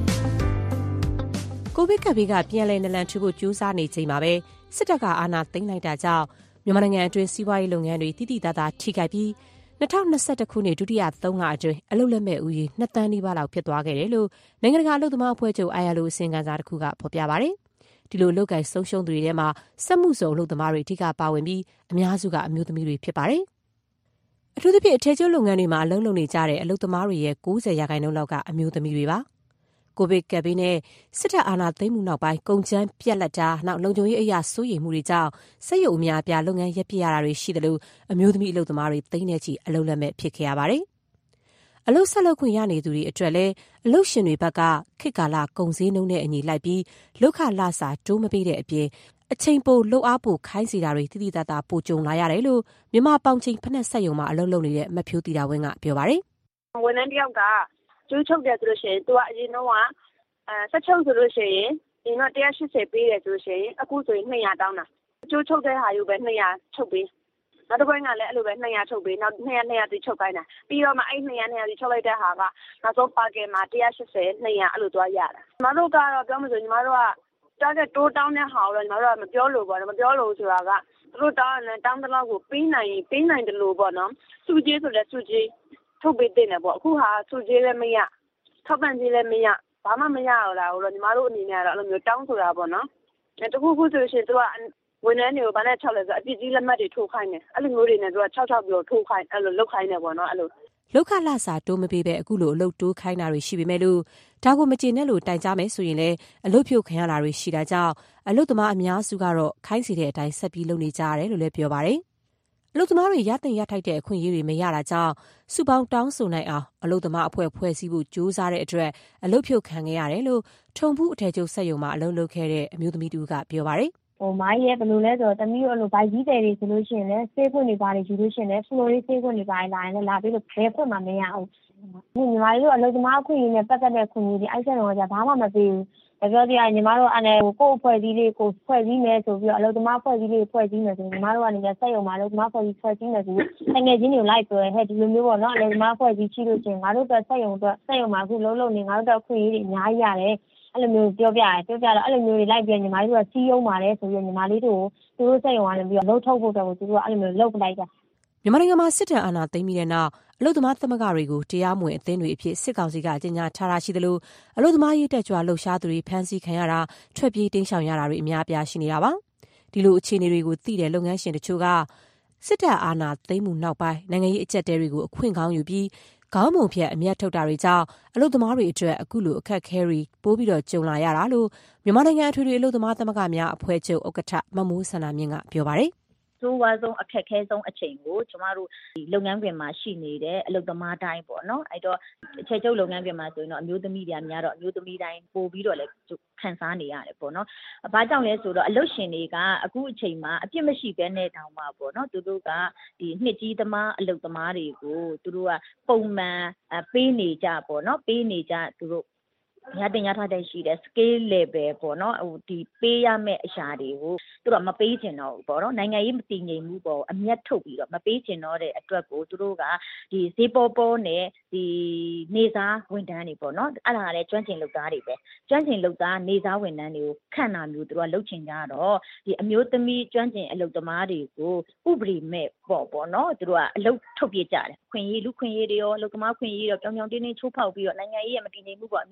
S16: ကိုဗစ်ကပ်ဘေးကပြန်လည်နလန်ထူဖို့ကြိုးစားနေချိန်မှာပဲစစ်တပ်ကအာဏာသိမ်းလိုက်တာကြောင့်မြန်မာနိုင်ငံအတွင်းစီးပွားရေးလုပ်ငန်းတွေတိတိတသားထိခိုက်ပြီး၂၀၂၁ခုနှစ်ဒုတိယသုံးလအတွင်းအလုပ်လက်မဲ့ဦးရေနှစ်သန်းနီးပါးလောက်ဖြစ်သွားခဲ့တယ်လို့နိုင်ငံတကာအလုပ်သမားအဖွဲ့ချုပ် အိုင် အယ်လ် အို အစီရင်ခံစာတစ်ခုကဖော်ပြပါတယ်။ဒီလိုအလုပ်ကိုင်ဆုံးရှုံးသူတွေထဲမှာစက်မှုဇုံအလုပ်သမားတွေအထူးပါဝင်ပြီးအများစုကအမျိုးသမီးတွေဖြစ်ပါတယ်။အထူးသဖြင့်အထည်ချုပ်လုပ်ငန်းတွေမှာအလုပ်လုပ်နေကြတဲ့အလုပ်သမားတွေရဲ့၉၀ရာခိုင်နှုန်းလောက်ကအမျိုးသမီးတွေပါ။ကိုဗစ်ကပ်ဘေးနဲ့စစ်တပ်အာဏာသိမ်းမှုနောက်ပိုင်းကုန်ကျန်းပြတ်လက်တာနောက်လုံခြုံရေးအရာစိုးရိမ်မှုတွေကြောင့်စက်ရုံအများအပြားလုပ်ငန်းရပ်ပစ်ရတာတွေရှိတယ်လို့အမျိုးသမီးအလုပ်သမားတွေသိန်းနဲ့ချီအလုပ်လက်မဲ့ဖြစ်ခဲ့ရပါတယ်။အလုပ်ဆက်လုပ်ခွင့်ရနေသူတွေအတွက်လည်းအလုပ်ရှင်တွေဘက်ကခေတ်ကာလကုန်စည်နှုန်းနဲ့အညီလိုက်ပြီးလုပ်ခလစာတိုးမပေးတဲ့အပြင်အချိန်ပိုလုပ်အားပိုခိုင်းစီတာတွေတိတိတသားပိုကြုံလာရတယ်လို့မြန်မာပေါင်ချိန်ဖက်နှက်ဆက်ရုံမှာအလုပ်လုပ်နေတဲ့မဖြိုးတီတာဝင်းကပြောပါတယ်
S17: ။ဝန်ထမ်းတယောက်ကကျိုးချုပ်တယ်ဆိုလို့ရှိရင်သူကအရင်တော့ကအဲဆက်ချုပ်ဆိုလို့ရှိရင်ဒီတော့၁၈၀ပေးတယ်ဆိုလို့ရှိရင်အခုဆိုရင်၂၀၀တောင်းတာကျိုးချုပ်တဲ့ဟာယူပဲ၂၀၀ချုပ်ပေးနောက်တစ်ပိုင်းကလည်းအဲ့လိုပဲ၂၀၀ချုပ်ပေးနောက်၂၀၀ ၂၀၀တီချုပ်ခိုင်းတာပြီးတော့မှအဲ့၂၀၀ ၂၀၀တီချုပ်လိုက်တဲ့ဟာကနောက်ဆုံးပါကင်မှာ၁၈၀ ၂၀၀အဲ့လိုသွားရတာညီမတို့ကတော့ပြောမှဆိုညီမတို့ကtarget တိုးတောင်းတဲ့ဟာကိုတော့ညီမတို့ကမပြောလို့ပေါ့နော်မပြောလို့ဆိုတာကသူတို့တောင်းတယ်တောင်းတဲ့လောက်ကိုပေးနိုင်ပေးနိုင်တယ်လို့ပေါ့နော်စုကြီးဆိုလည်းစုကြီးထုတ်ပေးတဲ့ပေါ့အခုဟာစုကြီးလည်းမရထောက်ပံ့ကြီးလည်းမရဘာမှမရတော့တာလို့ညီမတို့အနေနဲ့ကတော့အဲ့လိုမျိုးတောင်းဆိုတာပေါ့နော်အဲတခုခုဆိုရှင်သူကဝန်ထမ်းတွေကိုဘာနဲ့၆လဲဆိုအပြစ်ကြီးလက်မှတ်တွေထိုးခိုင်းတယ်အဲ့လိုမျိုးတွေနဲ့သူက၆၆ပြီးတော့ထိုးခိုင်းအဲ့လိုလုပ်ခိုင်းတယ်ပေါ့နော်အဲ့လို
S16: လောက်ခလစာတိုးမပေးပဲအခုလိုအလုပ်တိုးခိုင်းတာတွေရှိပေမဲ့လို့ဒါကိုမကျေနပ်လို့တိုင်ကြားမယ်ဆိုရင်လည်းအလုပ်ဖြုတ်ခံရတာတွေရှိတာကြောင့်အလုပ်သမားအများစုကတော့ခိုင်းစီတဲ့အတိုင်းဆက်ပြီးလုပ်နေကြရတယ်လို့လည်းပြောပါတယ်အလုပ်သမားတွေရတဲ့ရထိုက်တဲ့အခွင့်အရေးတွေမရတာကြောင့်စုပေါင်းတောင်းဆိုနိုင်အောင်အလုပ်သမားအဖွဲ့ဖွဲ့စည်းဖို့ကြိုးစားတဲ့အတွက်အလုပ်ဖြုတ်ခံခဲ့ရတယ်လို့ထုံဖူးအထည်ချုပ်စက်ရုံမှာအလုပ်လုပ်ခဲ့တဲ့အမျိုးသမီးတူကပြောပါတယ်
S18: ဟိုမိုင်းရဲ့ဘယ်လိုလဲဆိုတော့တမီးတို့အဲ့လိုဘိုက်ကြီးတယ်တွေဆိုလို့ရှိရင်လည်းဆေးခွင့်တွေပါတယ်ယူလို့ရှိရင်လည်းဖလိုရေးဆေးခွင့်တွေပါတယ်လာရင်လည်းလာပြီးလို့ဘယ်ခွင့်မှမရဘူး။ညီမတို့အလုပ်သမားခွင့်ရနဲ့ပတ်သက်တဲ့ခွင့်ကြီးဒီအိုက်ဆက်တော့ကြာဘာမှမပေးဘူး။ဒါပြောပြရင်ညီမတို့အနေနဲ့ကိုယ့်အဖွဲ့အစည်းလေးကိုဖွဲ့စည်းမယ်ဆိုပြီးတော့အလုပ်သမားဖွဲ့စည်းလေးဖွဲ့စည်းမယ်ဆိုညီမတို့ကနေစက်ရုံမှာအလုပ်သမားဖွဲ့စည်းဖွဲ့စည်းမယ်ဆိုတကယ်ချင်းတွေလိုက်ပြောဟဲ့ဒီလိုမျိုးပေါ့နော်အလုပ်သမားဖွဲ့စည်းရှိလို့ရှိရင်ငါတို့ကစက်ရုံအတွက်စက်ရုံမှာအခုလုံးလုံးနေငါတို့တော့ခွင့်ရတွေအများကြီးရတယ်အဲ့လိုမျိုးပြောပြရတယ်ပြောပြတော့အဲ့လိုမျိုးတွေလိုက်ပြညီမတို့ကစီးရုံးပါတယ်ဆိုပြီးညီမလေးတို့သူတို့စက်ရုံကနေပြီးတော့လှုပ်ထုတ်ဖို့တော့သူတို့ကအဲ့လိုမျိုးလှုပ်ပလိုက်တာ
S16: မြန်မာနိုင်ငံမှာစစ်တပ်အာဏာသိမ်းပြီးတဲ့နောက်အလုပ်သမားသမဂ္ဂတွေကိုတရားမဝင်အသင်းတွေအဖြစ်စစ်ကောင်စီကကြေညာထားတာရှိသလိုအလုပ်သမားရေးတက်ကြွလှုပ်ရှားသူတွေဖမ်းဆီးခံရတာထွက်ပြေးတိမ်းရှောင်ရတာတွေအများအပြားရှိနေတာပါဒီလိုအခြေအနေတွေကိုသိတဲ့လုပ်ငန်းရှင်တချို့ကစစ်တပ်အာဏာသိမ်းမှုနောက်ပိုင်းနိုင်ငံရေးအကျပ်တဲတွေကိုအခွင့်ကောင်းယူပြီးခေါင်းပုံဖြတ်အမြတ်ထုတ်တာတွေကြောင့်အလုပ်သမားတွေအတွက်အခုလိုအခက်အခဲတွေပိုးပြီးတော့ကြုံလာရတာလို့မြန်မာနိုင်ငံအထွေထွေအလုပ်သမားသမဂ္ဂများအဖွဲ့ချုပ်ဥက္ကဋ္ဌမမိုးစန္ဒာမြင့်ကပြောပါတယ်
S19: ဆိုးဝါးဆုံးအခက်ခဲဆုံးအချိန်ကိုကျမတို့ဒီလုပ်ငန်းခွင်မှာရှိနေတဲ့အလုပ်သမားတိုင်းပေါ့နော်အဲ့တော့အခြေချုပ်လုပ်ငန်းခွင်မှာဆိုရင်တော့အမျိုးသမီးတွေများတော့အမျိုးသမီးတိုင်းပို့ပြီးတော့လည်းခံစားနေရတယ်ပေါ့နော်။ဘာကြောင့်လဲဆိုတော့အလုပ်ရှင်တွေကအခုအချိန်မှာအပြစ်မရှိဘဲနဲ့တောင်မှပေါ့နော်သူတို့ကဒီနှစ်ကြီးသမားအလုပ်သမားတွေကိုသူတို့ကပုံမှန်ပေးနေကြပေါ့နော်ပေးနေကြသူတို့ရတင်ရထားတဲ့ရှိတဲ့ scale level ပေါ့နော်ဟိုဒီပေးရမယ့်အရာတွေကိုသူတို့မပေးချင်တော့ဘူးပေါ့နော်နိုင်ငံရေးမတည်ငြိမ်မှုပေါ့အမျက်ထုတ်ပြီးတော့မပေးချင်တော့တဲ့အတွက်ကိုသူတို့ကဒီဈေးပေါ်ပေါ်နဲ့ဒီနေစားဝန်ထမ်းတွေပေါ့နော်အဲ့ဒါကလည်းကျွမ်းကျင်လုပ်သားတွေပဲကျွမ်းကျင်လုပ်သားနေစားဝန်ထမ်းတွေကိုခန့်တာမျိုးသူတို့ကလုပ်ချင်ကြတော့ဒီအမျိုးသမီးကျွမ်းကျင်အလုပ်သမားတွေကိုဥပဒေမဲ့ပေါ့ပေါ့နော်သူတို့ကအလုပ်ထုတ်ပြကြတယ်ခွင့်ရေးလူခွင့်ရေးတွေရောအလုပ်သမားခွင့်ရေးရောပြောင်ပြောင်တင်းတင်းချိုးဖောက်ပြီးတော့နိုင်ငံရေးရမတည်ငြိမ်မှုပေါ့အမျက်ထုတ်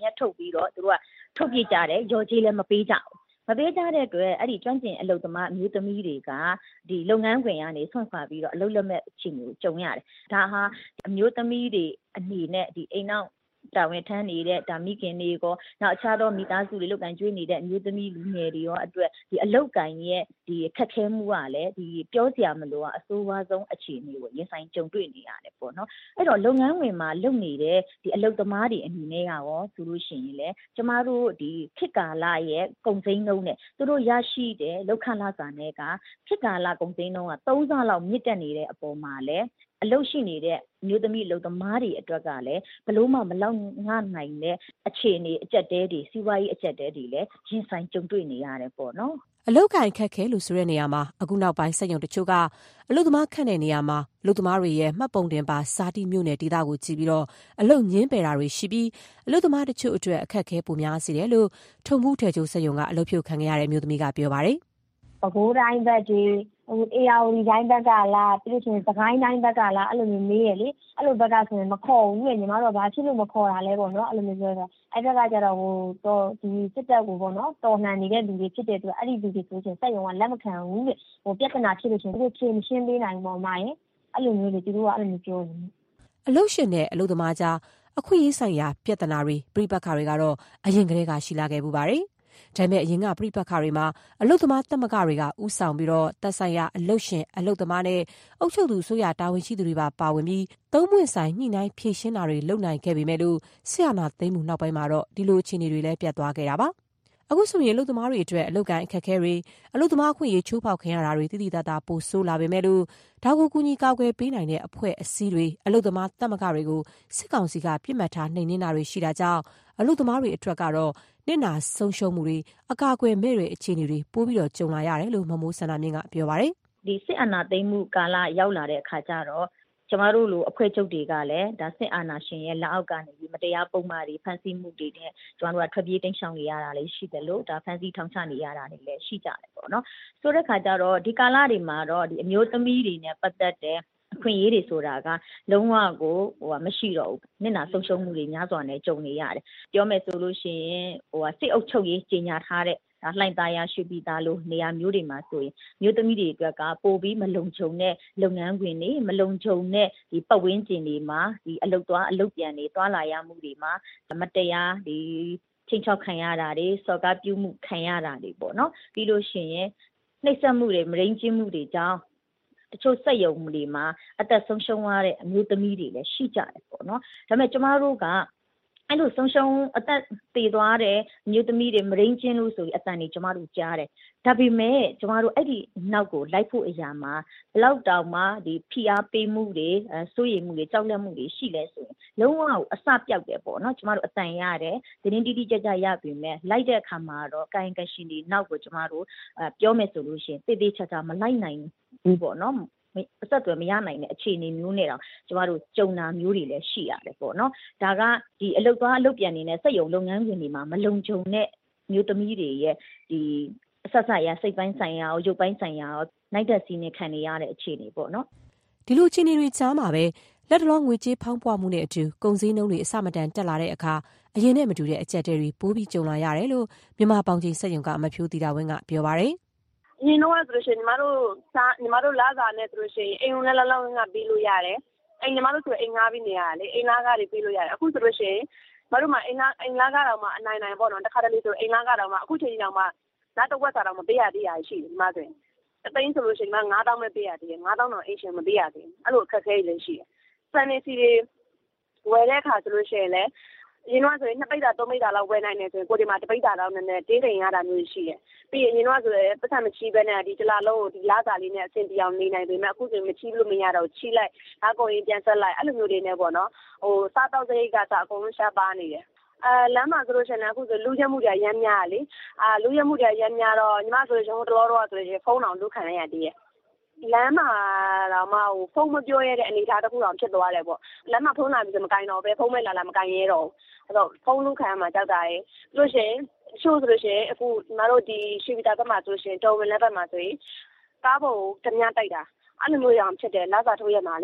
S19: ပြီးတော့သူတို့ကထုတ်ပြကြတယ်ရော်ကြီးလည်းမပေးကြဘူးမပေးကြတဲ့အတွက်အဲ့ဒီကျွမ်းကျင်အလုပ်သမားအမျိုးသမီးတွေကဒီလုပ်ငန်းခွင်ကနေဆွန့်ခွာပြီးတော့အလုပ်လက်မဲ့အခြေအနေကိုကြုံရတယ်ဒါဟာအမျိုးသမီးတွေအနေနဲ့ဒီအိမ်နောက်တာဝန်ထမ်းနေတဲ့ဒါမိခင်တွေကောနောက်အခြားသောမိသားစုတွေလုပ်ကန်ကျွေးနေတဲ့အမျိုးသမီးလူငယ်တွေရောအတွက်ဒီအလုပ်ကန်ရဲ့ဒီခက်ခဲမှုကလည်းဒီပြောစရာမလိုအဆိုးဝါးဆုံးအခြေအနေကိုရင်ဆိုင်ကြုံတွေ့နေရတယ်ပေါ့နော်အဲ့တော့လုပ်ငန်းဝင်မှာလုပ်နေတဲ့ဒီအလုပ်သမားတွေအနေနဲ့ရောဆိုလို့ရှိရင်လေကျမတို့ဒီခေတ်ကာလရဲ့ကုန်စိမ်းနှုန်းနဲ့သူတို့ရရှိတဲ့လောက်ခလာစာနဲ့ကခေတ်ကာလကုန်စိမ်းနှုန်းကသုံးဆလောက်မြင့်တက်နေတဲ့အပေါ်မှာလည်းအလုပ်ရှိနေတဲ့အမျိုးသမီးအလုပ်သမားတွေအတွက်ကလည်းဘလို့မှမလောက်ငှနိုင်တဲ့အခြေအနေအကျက်တဲတွေစီးပွားရေးအကျက်တဲတွေလည်းရင်ဆိုင်ကြုံတွေ့နေရတယ်ပေါ့နော်
S16: အလုပ်ကိုင်ခက်ခဲလို့ဆိုတဲ့နေရာမှာအခုနောက်ပိုင်းစက်ရုံတချို့ကအလုပ်သမားခန့်တဲ့နေရာမှာအလုပ်သမားတွေရဲ့မှတ်ပုံတင်ပါစာတိမျိုးနယ်ဒေသကိုကြည့်ပြီးတော့အလုပ်ညင်းပယ်တာတွေရှိပြီးအလုပ်သမားတချို့အတွက်အခက်အခဲပိုများစေတယ်လို့ထုံမှုထဲကျိုးစက်ရုံကအလုပ်ဖြုတ်ခံရတဲ့အမျိုးသမီးကပြောပါတယ်
S18: ပဲခူးတိုင်းဘက်ဒီဟိုအေယာဝတီတိုင်းဘက်ကလားပြီးလို့ရှိရင်စကိုင်းတိုင်းဘက်ကလားအဲ့လိုမျိုးမေးရလေအဲ့လိုဘက်ကဆိုရင်မခေါ်ဘူးလေညီမတို့ကဘာဖြစ်လို့မခေါ်တာလဲပေါ့နော်အဲ့လိုမျိုးပြောတာအဲ့ဘက်ကကျတော့ဟိုတော့ဒီစစ်တပ်ကိုပေါ့နော်တော်လှန်နေတဲ့လူတွေဖြစ်တဲ့အတွက်အဲ့ဒီလူတွေဆိုရင်စက်ရုံကလက်မခံဘူးလေဟိုပြဿနာဖြစ်လို့ရှိရင်သူတို့ချင်းမရှင်းပေးနိုင်ဘူးပေါ့မရဲ့အဲ့လိုမျိုးတွေသူတို့ကအဲ့လိုမျိုးပြောတယ်
S16: အလုပ်ရှင်နဲ့အလုပ်သမားကြားအခွင့်အရေးဆိုင်ရာပြဿနာတွေပြိပက္ခတွေကတော့အရင်ကတည်းကရှိလာခဲ့ပူပါတယ်ဒါပေမဲ့အရင်ကပြိပက္ခတွေမှာအလုပ်သမားတက်မကတွေကဥဆောင်ပြီးတော့တက်ဆိုင်ရာအလုပ်ရှင်အလုပ်သမားနဲ့အုပ်ချုပ်သူဆိုရတာဝန်ရှိသူတွေပါပါဝင်ပြီးသုံးပွင့်ဆိုင်ညှိနှိုင်းဖြည့်ရှင်းတာတွေလုပ်နိုင်ခဲ့ပေမဲ့လို့ဆရာနာသိမ်းမှုနောက်ပိုင်းမှာတော့ဒီလိုအခြေအနေတွေလည်းပြတ်သွားခဲ့တာပါအခုဆိုရင်အလုပ်သမားတွေအတွက်အလုပ်ကိုင်အခက်အခဲတွေအလုပ်သမားအခွင့်အရေးချိုးဖောက်ခံရတာတွေတည်တည်တသာပိုဆိုးလာပေမဲ့လို့ဒါကိုကူညီကောက်ွယ်ပေးနိုင်တဲ့အဖွဲ့အစည်းတွေအလုပ်သမားတက်မကတွေကိုစစ်ကောင်စီကပြစ်မှတ်ထားနှိမ်နင်းတာတွေရှိတာကြောင့်အလုပ်သမားတွေအတွက်ကတော့နစ်နာဆုံးရှုံးမှုတွေအကာအကွယ်မဲ့တွေအခြေအနေတွေပိုးပြီးတော့ကြုံလာရတယ်လို့မမိုးစန္ဒမြင့်ကပြောပါတယ်
S19: ဒီစစ်အာဏာသိမ်းမှုကာလရောက်လာတဲ့အခါကျတော့ကျမတို့လိုအဖွဲ့ချုပ်တွေကလည်းဒါစစ်အာဏာရှင်ရဲ့လက်အောက်ကနေပြီးမတရားပုံမှားတွေဖန်ဆီးမှုတွေနဲ့ကျမတို့ကထွက်ပြေးတိမ်းရှောင်နေရတာလည်းရှိတယ်လို့ဒါဖန်ဆီးထောင်ချနေရတာတွေလည်းရှိကြတယ်ပေါ့နော်ဆိုတဲ့ခါကျတော့ဒီကာလတွေမှာတော့ဒီအမျိုးသမီးတွေနဲ့ပတ်သက်တဲ့အခွင့်အရေးတွေဆိုတာကလုံးဝကိုဟိုမရှိတော့ဘူးနစ်နာဆုံးရှုံးမှုတွေများစွာနဲ့ကြုံနေရတယ်ပြောမယ်ဆိုလို့ရှိရင်ဟိုစစ်အုပ်ချုပ်ရေးကြီးညာထားတဲ့ဒါလှိုင်သားရရှိပြီးသားလို့နေရာမျိုးတွေမှာဆိုရင်မျိုးသမီးတွေအတွက်ကပိုပြီးမလုံခြုံတဲ့လုပ်ငန်းခွင်တွေမလုံခြုံတဲ့ဒီပတ်ဝန်းကျင်တွေမှာဒီအလုတ်သွားအလုတ်ပြန်တွေသွားလာရမှုတွေမှာမတရားဒီချင်းချောက်ခံရတာတွေစော်ကားပြုမှုခံရတာတွေပေါ့နော်ပြီးလို့ရှိရင်နှိပ်စက်မှုတွေမရင်းချင်းမှုတွေကြောင့်တချို့စက်ရုံတွေမှာအသက်ဆုံးရှုံးရတဲ့အမျိုးသမီးတွေလည်းရှိကြတယ်ပေါ့နော်ဒါပေမဲ့ကျမတို့ကအဲ့လိုဆုံးရှုံးအသက်သေသွားတဲ့မြို့သမီးတွေမရင်းချင်းလို့ဆိုပြီးအတန်တွေကျမတို့ကြားတယ်ဒါပေမဲ့ကျမတို့အဲ့ဒီနောက်ကိုလိုက်ဖို့အရာမှာဘလောက်တောင်မှဒီဖိအားပေးမှုတွေအစိုးရိမ်မှုတွေကြောက်လန့်မှုတွေရှိလဲဆိုရင်လုံးဝအစပြောက်တယ်ပေါ့နော်ကျမတို့အတန်ရတယ်တင်းတင်းတိတိကျကျရပြီမဲ့လိုက်တဲ့အခါမှာတော့ကိုင်ကရှင်တွေနောက်ကိုကျမတို့ပြောမယ်ဆိုလို့ရှိရင်တေးသေးချာချာမလိုက်နိုင်ဘူးပေါ့နော်အဆက်အသွယ်မရနိုင်တဲ့အခြေအနေမျိုးနဲ့တော့ကျမတို့ကြုံတာမျိုးတွေလည်းရှိရတယ်ပေါ့နော်ဒါကဒီအလုပ်သွားအလုပ်ပြန်နေတဲ့စက်ရုံလုပ်ငန်းခွင်တွေမှာမလုံခြုံတဲ့မျိုးသမီးတွေရဲ့ဒီအဆက်ဆက်ရစိတ်ပိုင်းဆိုင်ရာရောရုပ်ပိုင်းဆိုင်ရာရောနိုင်တဲ့စီးနေခံနေရတဲ့အခြေအနေပေါ့နော်
S16: ဒီလိုအခြေအနေတွေကြားမှာပဲလက်တလောငွေကြေးဖောင်းပွားမှုနဲ့အတူကုန်စည်နှုန်းတွေအဆမတန်တက်လာတဲ့အခါအရင်နဲ့မတူတဲ့အကျပ်တဲတွေပိုးပြီးကြုံလာရတယ်လို့မြန်မာပေါင်ချိန်စက်ရုံကအမဖြိုးတီတာဝင်းကပြောပါတယ်
S17: ညီမတို့ဆိုလို့ရှိရင်ညီမတို့စားညီမတို့လာစားနဲ့ဆိုလို့ရှိရင်အိမ်ဝင်လည်းလောက်ငါပြီးလို့ရတယ်အိမ်ညီမတို့ဆိုအိမ်ငါပြီးနေရတယ်လေအိမ်လာကားတွေပြီးလို့ရတယ်အခုဆိုလို့ရှိရင်မတို့မှအိမ်လာအိမ်လာကားတော့မှအနိုင်နိုင်ပေါ့နော်တခါတလေဆိုအိမ်လာကားတော့မှအခုချိန်ကြီးတော့မှနောက်တစ်ဝက်စားတော့မပေးရသေးရရှိတယ်ညီမဆိုရင်အသိန်းဆိုလို့ရှိရင်ငါးသောင်းပဲပေးရသေးတယ်ငါးသောင်းတော့အိမ်ရှင်မပေးရသေးဘူးအဲ့လိုအခက်အခဲတွေလည်းရှိတယ်စံနေစီတွေဝယ်တဲ့အခါဆိုလို့ရှိရင်လည်းရင်းနှီးဆိုရင်နှစ်ပိတ်တာသုံးပိတ်တာလောက်ဝယ်နိုင်တယ်ဆိုရင်ကိုဒီမှာတစ်ပိတ်တာလောက်နဲ့တင်းတိမ်ရတာမျိုးရှိတယ်ပြီးရင်ရင်းနှီးဆိုရင်ပတ်စံမချီပဲနဲ့ဒီတလားလုံးကိုဒီလာစာလေးနဲ့အဆင်ပြေအောင်နေနိုင်ပေမဲ့အခုဆိုရင်မချီလို့မရတော့ချီလိုက်ငါကုန်ရင်ပြန်ဆက်လိုက်အဲ့လိုမျိုးတွေနဲ့ပေါ့နော်ဟိုစားတော့စိတ်ကစားအကုန်လုံးရှားပါနေတယ်အဲလမ်းမှာဆိုလို့ရှိရင်အခုဆိုလူချက်မှုတွေရမ်းများလေအာလူရက်မှုတွေရမ်းများတော့ညီမဆိုရင်ဟိုတလောတော့ဆိုရင်ဖုန်းအောင်လုခံရရတည်းရဲ့လမ်းမှာတော့မှဟိုဖုန်းမပြောရတဲ့အနေအထားတစ်ခုတော့ဖြစ်သွားတယ်ပေါ့လမ်းမှာဖုန်းလာပြီးဆိုမကင်တော့ပဲဖုန်းမဲ့လာလာမကင်ရဲတော့အဲ့တော့ဖုန်းလုခံရမှာကြောက်တာရယ်ပြီးလို့ရှိရင်ချို့ဆိုလို့ရှိရင်အခုညီမတို့ဒီရှိဗီတာဘက်မှာဆိုရှင်တော်ဝင်လက်ဘက်မှာဆိုရင်ကားပေါ်ကိုဓမြတိုက်တာအဲ့လိုမျိုးရအောင်ဖြစ်တယ်လာစာထိုးရမှာလေ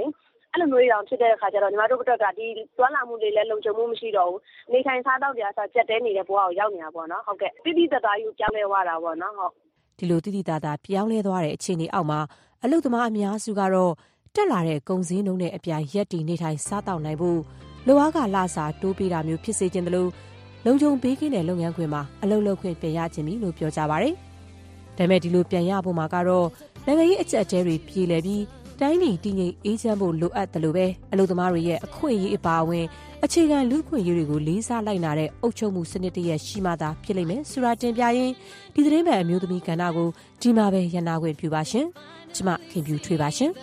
S17: အဲ့လိုမျိုးတွေအောင်ဖြစ်တဲ့အခါကျတော့ညီမတို့ဘက်ကဒီသွားလာမှုတွေလည်းလုံခြုံမှုမရှိတော့ဘူးနေထိုင်စားသောက်ကြအစားကြက်တဲနေတဲ့ဘဝကိုရောက်နေတာပေါ့နော်ဟုတ်ကဲ့တိတိတသားယူပြောင်းလဲသွားတာပေါ့နော်ဟုတ်
S16: ဒီလိုတိတိတသားပြောင်းလဲသွားတဲ့အခြေအနေအောက်မှာအလုပ်သမားအများစုကတော့တက်လာတဲ့ကုန်စည်နှုန်းနဲ့အပြိုင်ရက်တည်နေထိုင်စားတောက်နိုင်ဖို့လိုအားကလစာတိုးပေးတာမျိုးဖြစ်စေခြင်းတလို့လုံခြုံပေးကင်းတဲ့လုပ်ငန်းခွင်မှာအလုပ်လုပ်ခွင့်ပြန်ရခြင်းပြီလို့ပြောကြပါရယ်။ဒါပေမဲ့ဒီလိုပြန်ရဖို့မှာကတော့နိုင်ငံရေးအကျပ်အတဲတွေပြေလည်ပြီးတိုင်းပြည်တည်ငြိမ်အေးချမ်းဖို့လိုအပ်တယ်လို့ပဲအလုပ်သမားတွေရဲ့အခွင့်အရေးအပါအဝင်အခြေခံလူ့ခွင့်ရေးတွေကိုလေးစားလိုက်နာတဲ့အုပ်ချုပ်မှုစနစ်တရက်ရှိမှသာဖြစ်လိမ့်မယ်ဆိုတာတင်ပြရင်းဒီသတင်းမှန်အမျိုးသမီးကဏ္ဍကိုဒီမှာပဲရန်နာခွင့်ပြုပါရှင်။ကျမခင်ပြူထွေးပါရှင်။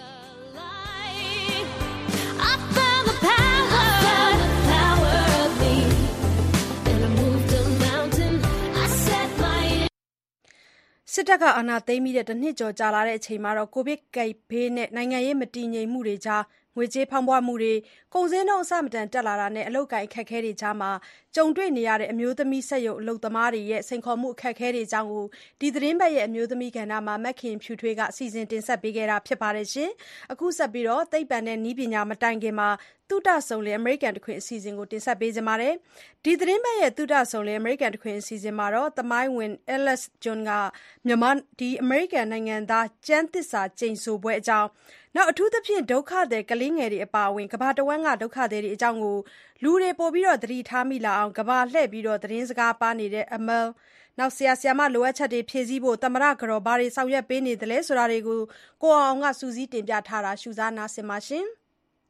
S2: စစ်တပ်ကအာဏာသိမ်းပြီးတဲ့တစ်နှစ်ကျော်ကြာလာတဲ့အချိန်မှာတော့ကိုဗစ်ကပ်ဘေးနဲ့နိုင်ငံရေးမတည်ငြိမ်မှုတွေကြားငွေကြေးဖောင်းပွမှုတွေကုန်စည်နှုန်းအဆမတန်တက်လာတာနဲ့အလုပ်ကိုင်အခက်အခဲတွေကြားမှာကြုံတွေ့နေရတဲ့အမျိုးသမီးစက်ရုပ်အလုပ်သမားတွေရဲ့စိန်ခေါ်မှုအခက်အခဲတွေအကြောင်းကိုဒီသတင်းပတ်ရဲ့အမျိုးသမီးကဏ္ဍမှာမက်ခင်ဖြူထွေးကအစီအစဉ်တင်ဆက်ပေးခဲ့တာဖြစ်ပါတယ်ရှင်။အခုဆက်ပြီးတော့သိပ္ပံနဲ့နည်းပညာမတိုင်ခင်မှာသုတဆုံလေအမေရိကန်တခွင်အစီအစဉ်ကိုတင်ဆက်ပေးကြပါမယ်။ဒီသတင်းပတ်ရဲ့သုတဆုံလေအမေရိကန်တခွင်အစီအစဉ်မှာတော့သမိုင်းဝင် Ellis John ကမြန်မာဒီအမေရိကန်နိုင်ငံသားကျမ်းသစ္စာကျိန်ဆိုပွဲအကြောင်းနောက်အထူးသဖြင့်ဒုက္ခသည်ကလေးငယ်တွေအပါအဝင်ကမ္ဘာတဝန်းကဒုက္ခသည်တွေအကြောင်းကိုလူတွေပို့ပြီးတော့သတိထားမိလာအောင်ကမ္ဘာလှည့်ပြီးတော့သတင်းစကားပါနေတဲ့အမယ်နောက်ဆရာဆရာမလိုအပ်ချက်တွေဖြည့်ဆည်းဖို့သမရကတော်ဘာတွေဆောင်ရွက်ပေးနေတယ်လဲဆိုတာတွေကိုကိုအောင်ကစူးစီးတင်ပြထားတာရှုစားနာဆင်ပါရှင်။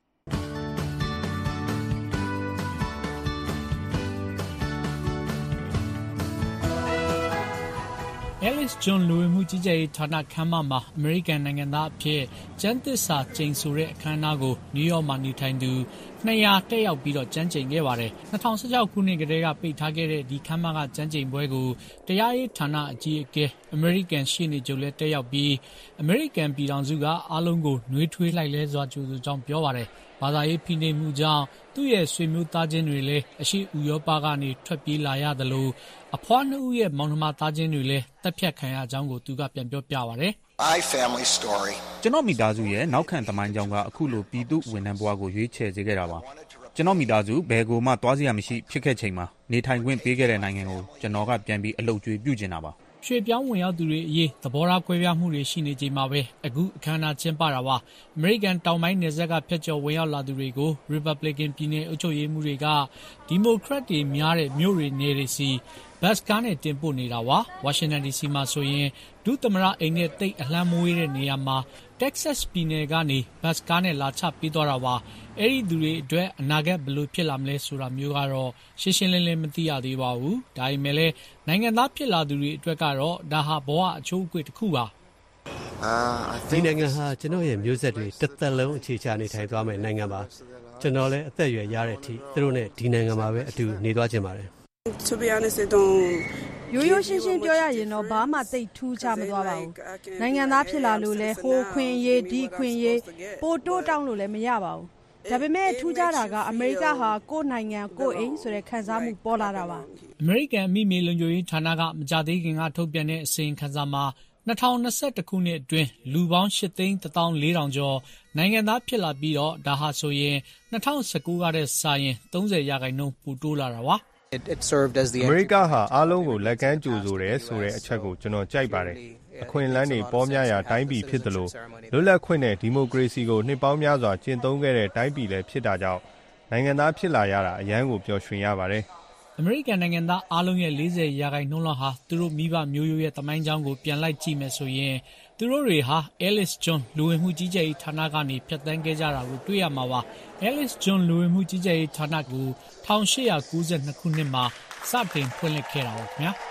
S20: Ellis John လူဝင်မှုကြီးကြပ်ရေးဌာနခန်းမမှာအမေရိကန်နိုင်ငံသားအဖြစ်ကျမ်းသစ္စာကျိန်ဆိုတဲ့အခမ်းအနားကိုနယူးယောက်မှာနေထိုင်သူနှစ်ရာတက်ရောက်ပြီးတော့ကျမ်းကျိန်ခဲ့ပါတယ်။၂၀၁၆ခုနှစ်ကတည်းကပိတ်ထားခဲ့တဲ့ဒီခန်းမကကျမ်းကျိန်ပွဲကိုတရားရေးဌာနအကြီးအကဲအမေရိကန်ရှေ့နေချုပ်လည်းတက်ရောက်ပြီးအမေရိကန်ပြည်ထောင်စုကအားလုံးကိုနှွေးထွေးလိုက်လဲစွာကြိုဆိုကြောင်းပြောပါတယ်။ဘာသာရေးဖိနှိပ်မှုကြောင့်သူ့ရဲ့ဆွေမျိုးသားချင်းတွေလည်းအရှိဥရောပကနေထွက်ပြေးလာရတယ်လို့အဖွားနှစ်ဦးရဲ့မောင်နှမသားချင်းတွေလည်းတပ်ဖြတ်ခံရကြောင်းကိုသူကပြန်ပြောပြပါတယ်။
S21: My family story ကျွန်တော်မိသားစုရဲ့နောက်ခံသမိုင်းကြောင်းကအခုလိုပြည်သူဝန်ထမ်းဘဝကိုရွေးချယ်စေခဲ့တာပါကျွန်တော်မိသားစုဘယ်ကိုမှသွားစရာမရှိဖြစ်ခဲ့ချိန်မှာနေထိုင်ခွင့်ပေးခဲ့တဲ့နိုင်ငံကိုကျွန်တော်ကပြန်ပြီးအလုပ်ကျွေးပြုကျင်တာပါ
S20: ရွှေပြောင်းဝင်ရောက်သူတွေအရေးသဘောထားကွဲပြားမှုတွေရှိနေချိန်မှာပဲအခုအခမ်းအနားကျင်းပတာပါအမေရိကန်တောင်ပိုင်းနယ်စပ်ကဖျက်ကျော်ဝင်ရောက်လာသူတွေကို Republican ပြည်နယ်အုပ်ချုပ်ရေးမှူးတွေကဒီမိုကရက်တွေများတဲ့မြို့တွေနယ်တွေစီဘတ်ကားနဲ့တင်ပို့နေတာပါဝါရှင်တန်ဒီစီမှာဆိုရင်ဒုသမရအိမ်နဲ့တိတ်အလှမ်းမွေးတဲ့နေရာမှာတက်ဆက်စ်ပြည်နယ်ကနေဘတ်ကားနဲ့လာချပေးသွားတာပါအဲ့ဒီသူတွေအတွက်အနာဂတ်ဘယ်လိုဖြစ်လာမလဲဆိုတာမျိုးကတော့ရှင်းရှင်းလင်းလင်းမသိရသေးပါဘူးဒါပေမဲ့လည်းနိုင်ငံသားဖြစ်လာသူတွေအတွက်ကတော့ဒါဟာဘဝအချိုးအကွေ့တစ်ခုပါ
S8: ဒီနိုင်ငံဟာကျွန်တော်ရဲ့မျိုးဆက်တွေတစ်သက်လုံးအခြေချနေထိုင်သွားမယ့်နိုင်ငံပါကျွန်တော်လည်းအသက်အရွယ်ရတဲ့အထိသူတို့နဲ့ဒီနိုင်ငံမှာပဲအတူနေသွားခြင်းပါတယ်
S2: To be honest, I don't ရိုးရိုးရှင်းရှင်းပြောရရင်တော့ဘာမှသိထူးခြားမသွားပါဘူး။နိုင်ငံသားဖြစ်လာလို့လဲဟိုခွင့်ရေးဒီခွင့်ရေးပိုတိုးတောင်းလို့လည်းမရပါဘူး။ဒါပေမဲ့ထူးခြားတာကအမေရိကဟာကိုယ့်နိုင်ငံကိုယ့်အိမ်ဆိုတဲ့ခံစားမှုပေါ်လာတာပါ
S20: ။အမေရိကန်အမိမြေလုံခြုံရေးဌာနကမကြသေးခင်ကထုတ်ပြန်တဲ့အစီရင်ခံစာမှာ၂၀၂၁ခုနှစ်အတွင်းလူပေါင်း၈သိန်းတစ်သောင်းလေးထောင်ကျော်နိုင်ငံသားဖြစ်လာပြီးတော့ဒါဟာဆိုရင်၂၀၁၉ကတည်းကစာရင်၃၀ရာခိုင်နှုန်းပိုတိုးလာတာပါ။
S12: အမေရိကဟာအားလုံးကိုလက်ကမ်းကြိုဆိုတယ်ဆိုတဲ့အချက်ကိုကျွန်တော်ကြိုက်ပါတယ်။အခွင့်အလမ်းတွေပေါများရာတိုင်းပြည်ဖြစ်သလိုလွတ်လပ်ခွင့်နဲ့ဒီမိုကရေစီကိုနှစ်ပေါင်းများစွာကျင့်သုံးခဲ့တဲ့တိုင်းပြည်လည်းဖြစ်တာကြောင့်နိုင်ငံသားဖြစ်လာရတာအရန်ကိုပျော်ရွှင်ရပါတယ်
S20: ။အမေရိကန်နိုင်ငံသားအားလုံးရဲ့၄၀ရာခိုင်နှုန်းလောက်ဟာသူတို့မိဘမျိုးရိုးရဲ့သမိုင်းကြောင်းကိုပြန်လိုက်ကြည့်မယ်ဆိုရင်သူတို့တွေဟာ Ellis John လူဝင်မှုကြီးကြပ်ရေးဌာနကနေဖြတ်သန်းခဲ့ကြတာကိုတွေ့ရမှာပါ။ Ellis John လူဝင်မှုကြီးကြပ်ရေးဌာနကို၁၈၉၂ခုနှစ်မှာစတင်ဖွင့်လှစ်ခဲ့တာပါခင်ဗျာ။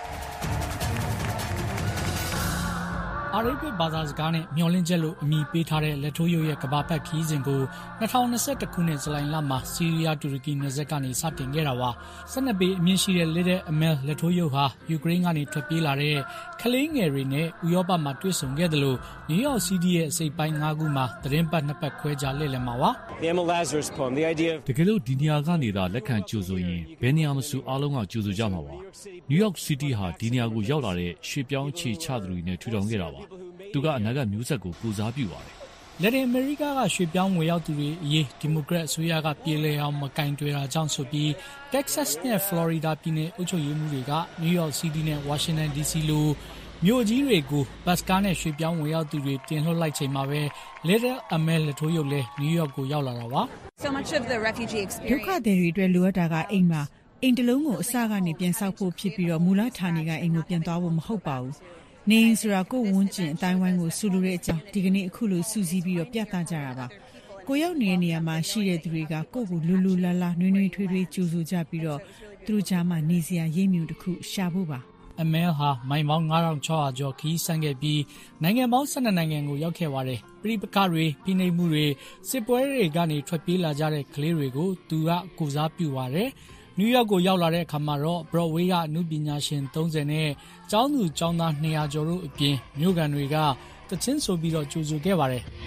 S20: အာရိဗစ်ဘာသာစကားနဲ့မျော်လင့်ချက်လို့အမည်ပေးထားတဲ့လက်ထိုးရုပ်ရဲ့ကမ္ဘာပတ်ခီးစဉ်ကို၂၀၂၁ခုနှစ်ဇူလိုင်လမှာဆီးရီးယားတူရကီနယ်စပ်ကနေစတင်ခဲ့တာပါ။၁၂ပေအမြင့်ရှိတဲ့ Little Amel လက်ထိုးရုပ်ဟာယူကရိန်းကနေထွက်ပြေးလာတဲ့ကလေးငယ်တွေနဲ့ဥရောပမှာတွေ့ဆုံခဲ့တယ်လို့နယူးယောက်စီးတီးရဲ့အစိပ်ပိုင်း၅ခုမှာသတင်းပတ်နှစ်ပတ်ခွဲကြာလှည့်လည်မှာပါ
S6: ။တကယ်လို့ဒီနေရာကနေသာလက်ခံကြိုဆိုရင်ဘယ်နေရာမဆိုအားလုံးကကြိုဆိုကြမှာပါ။နယူးယောက်စီးတီးဟာဒီနေရာကိုရောက်လာတဲ့ရွှေ့ပြောင်းခြေချသူတွေနဲ့ထူထောင်ခဲ့တာပါ။သူကအနာဂတ်မျိုးဆက်ကိုကိုစားပြုပါတယ်။
S20: လက်တင်အမေရိကကရွှေ့ပြောင်းဝင်ရောက်သူတွေအရေးဒီမိုကရက်အစိုးရကပြေလည်အောင်မကင်တွယ်တာကြောင့်ဆိုပြီး Texas နဲ့ Florida ပြည်နယ်အုပ်ချုပ်ရေးမှူးတွေက New York City နဲ့ Washington ဒီ စီ လိုမြို့ကြီးတွေကိုဘတ်စကားနဲ့ရွှေ့ပြောင်းဝင်ရောက်သူတွေတင်လွှတ်လိုက်ချိန်မှာပဲ Little Amel လက်ထိုးရုပ်လဲ New York ကိုရောက်လာတာပါ
S1: ဒုက္ခသည်တွေအတွက်လိုအပ်တာကအိမ်မှာအိမ်တလုံးကိုအစကနေပြန်ဆောက်ဖို့ဖြစ်ပြီးတော့မူလဌာနေကအိမ်ကိုပြန်သွားဖို့မဟုတ်ပါဘူးနေရင်ဆိုတာကိုဝန်းကျင်အတိုင်းဝိုင်းကိုဆူလိုတဲ့အကြောင်းဒီကနေ့အခုလိုစူးစီးပြီးတော့ပြသကြတာပါကိုရောက်နေတဲ့နေရာမှာရှိတဲ့သူတွေကကိုယ့်ကိုလူလူလာလာနှွေးနှွေးထွေးထွေးကြိုဆိုကြပြီးတော့သူတို့ကြားမှာနေစရာရိပ်မြူတစ်ခုရှာဖို့ပါ
S20: အမဲဟာမိုင်ပေါင်းnine thousand six hundredကျော်ခီးဆန်းခဲ့ပြီးနိုင်ငံပေါင်းtwelveနိုင်ငံကိုရောက်ခဲ့ပါတယ်။ပြည်ပကတွေဖိနှိပ်မှုတွေစစ်ပွဲတွေကနေထွက်ပြေးလာကြတဲ့ကလေးတွေကိုသူကကိုစားပြုပါတယ်။နယူးယောက်ကိုရောက်လာတဲ့အခါမှာတော့ Broadway ကအမှုပညာရှင်thirtyနဲ့ကျောင်းသူကျောင်းသားtwo hundredကျော်တို့အပြင်မြို့ကန်တွေကတချင်းဆိုပြီးတော့ကြိုဆိုခဲ့ပါတယ်။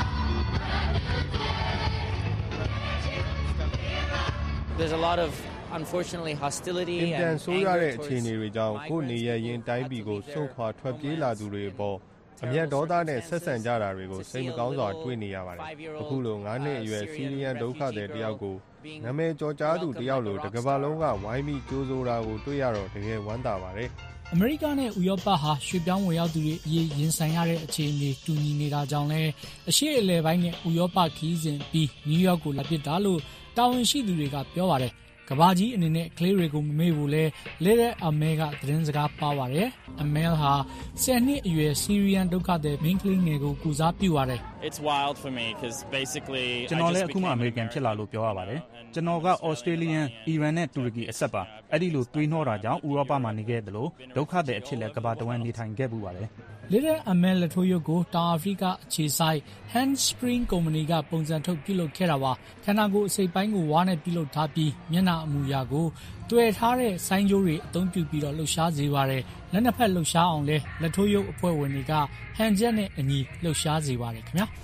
S22: There's a lot of unfortunately hostility
S12: အင်တန်ဆိုးရတဲ့အခြေအနေတွေကြောင့်ကိုနေရရင်တိုင်းပြည်ကိုစွန့်ခွာထွက်ပြေးလာသူတွေအပေါ်အမျက်ဒေါသနဲ့ဆက်ဆံကြတာတွေကိုစိတ်မကောင်းစွာတွေ့နေရပါတယ်။အခုလိုnineနှစ်အရွယ်စီးရီးယန်ဒုက္ခသည်တယောက်ကိုနာမည်ကျော်ကြားသူတယောက်လိုတစ်ကမ္ဘာလုံးကဝိုင်းပြီးကြိုးဆိုတာကိုတွေ့ရတော့တကယ်ဝမ်းသာပါတယ်
S20: ။အမေရိကနဲ့ဥရောပဟာရွှေ့ပြောင်းဝင်ရောက်သူတွေအရေးရင်ဆိုင်ရတဲ့အခြေအနေတူညီနေတာကြောင့်လဲအရှေ့အလယ်ပိုင်းနဲ့ဥရောပခီးစဉ်ပြီးနယူးယောက်ကိုလာပစ်တာလို့တာဝန်ရှိသူတွေကပြောပါတယ်။ကဘာကြီးအနေနဲ့ကလေးတွေကိုမမေ့ဘူးလဲလက်တဲ့ Amel ကသတင်းစကားပါပါတယ် Amel ဟာtenနှစ်အရွယ် Syrian ဒုက္ခသည်မင်းကလေးငယ်ကိုကူစားပြုပါတယ်
S23: It's wild for me because basically
S21: ကျွန်တော်လည်းအခုမှ American ဖြစ်လာလို့ပြောရပါတယ်ကျွန်တော်က Australian, Iran နဲ့ Turkey အဆက်ပါအဲ့ဒီလိုတွေးနှောတာကြောင့်ဥရောပမှာနေခဲ့တယ်လို့ဒုက္ခသည်အဖြစ်လဲကဘာတဝန်းနေထိုင်ခဲ့ပူပါတယ်
S20: Little Amel လက်ထိုးရုပ်ကိုတောင်အာဖရိကအခြေစိုက် Handspring ကုမ္ပဏီကပုံစံထုတ်ပြုလုပ်ခဲ့တာပါခန္ဓာကိုယ်အစိပ်ပိုင်းကိုဝါးနဲ့ပြုလုပ်ထားပြီးမျက်နှာအမူအရာကိုတွေ့ထားတဲ့ဆိုင်းကြိုးတွေအသုံးပြုပြီးတော့လှုပ်ရှားစေပါတယ်လက်နှစ်ဖက်လှုပ်ရှားအောင်လဲလက်ထိုးရုပ်အဖွဲ့ဝင်တွေကဟန်ချက်နဲ့အညီလှုပ်ရှားစေပါတယ်ခင်ဗျာ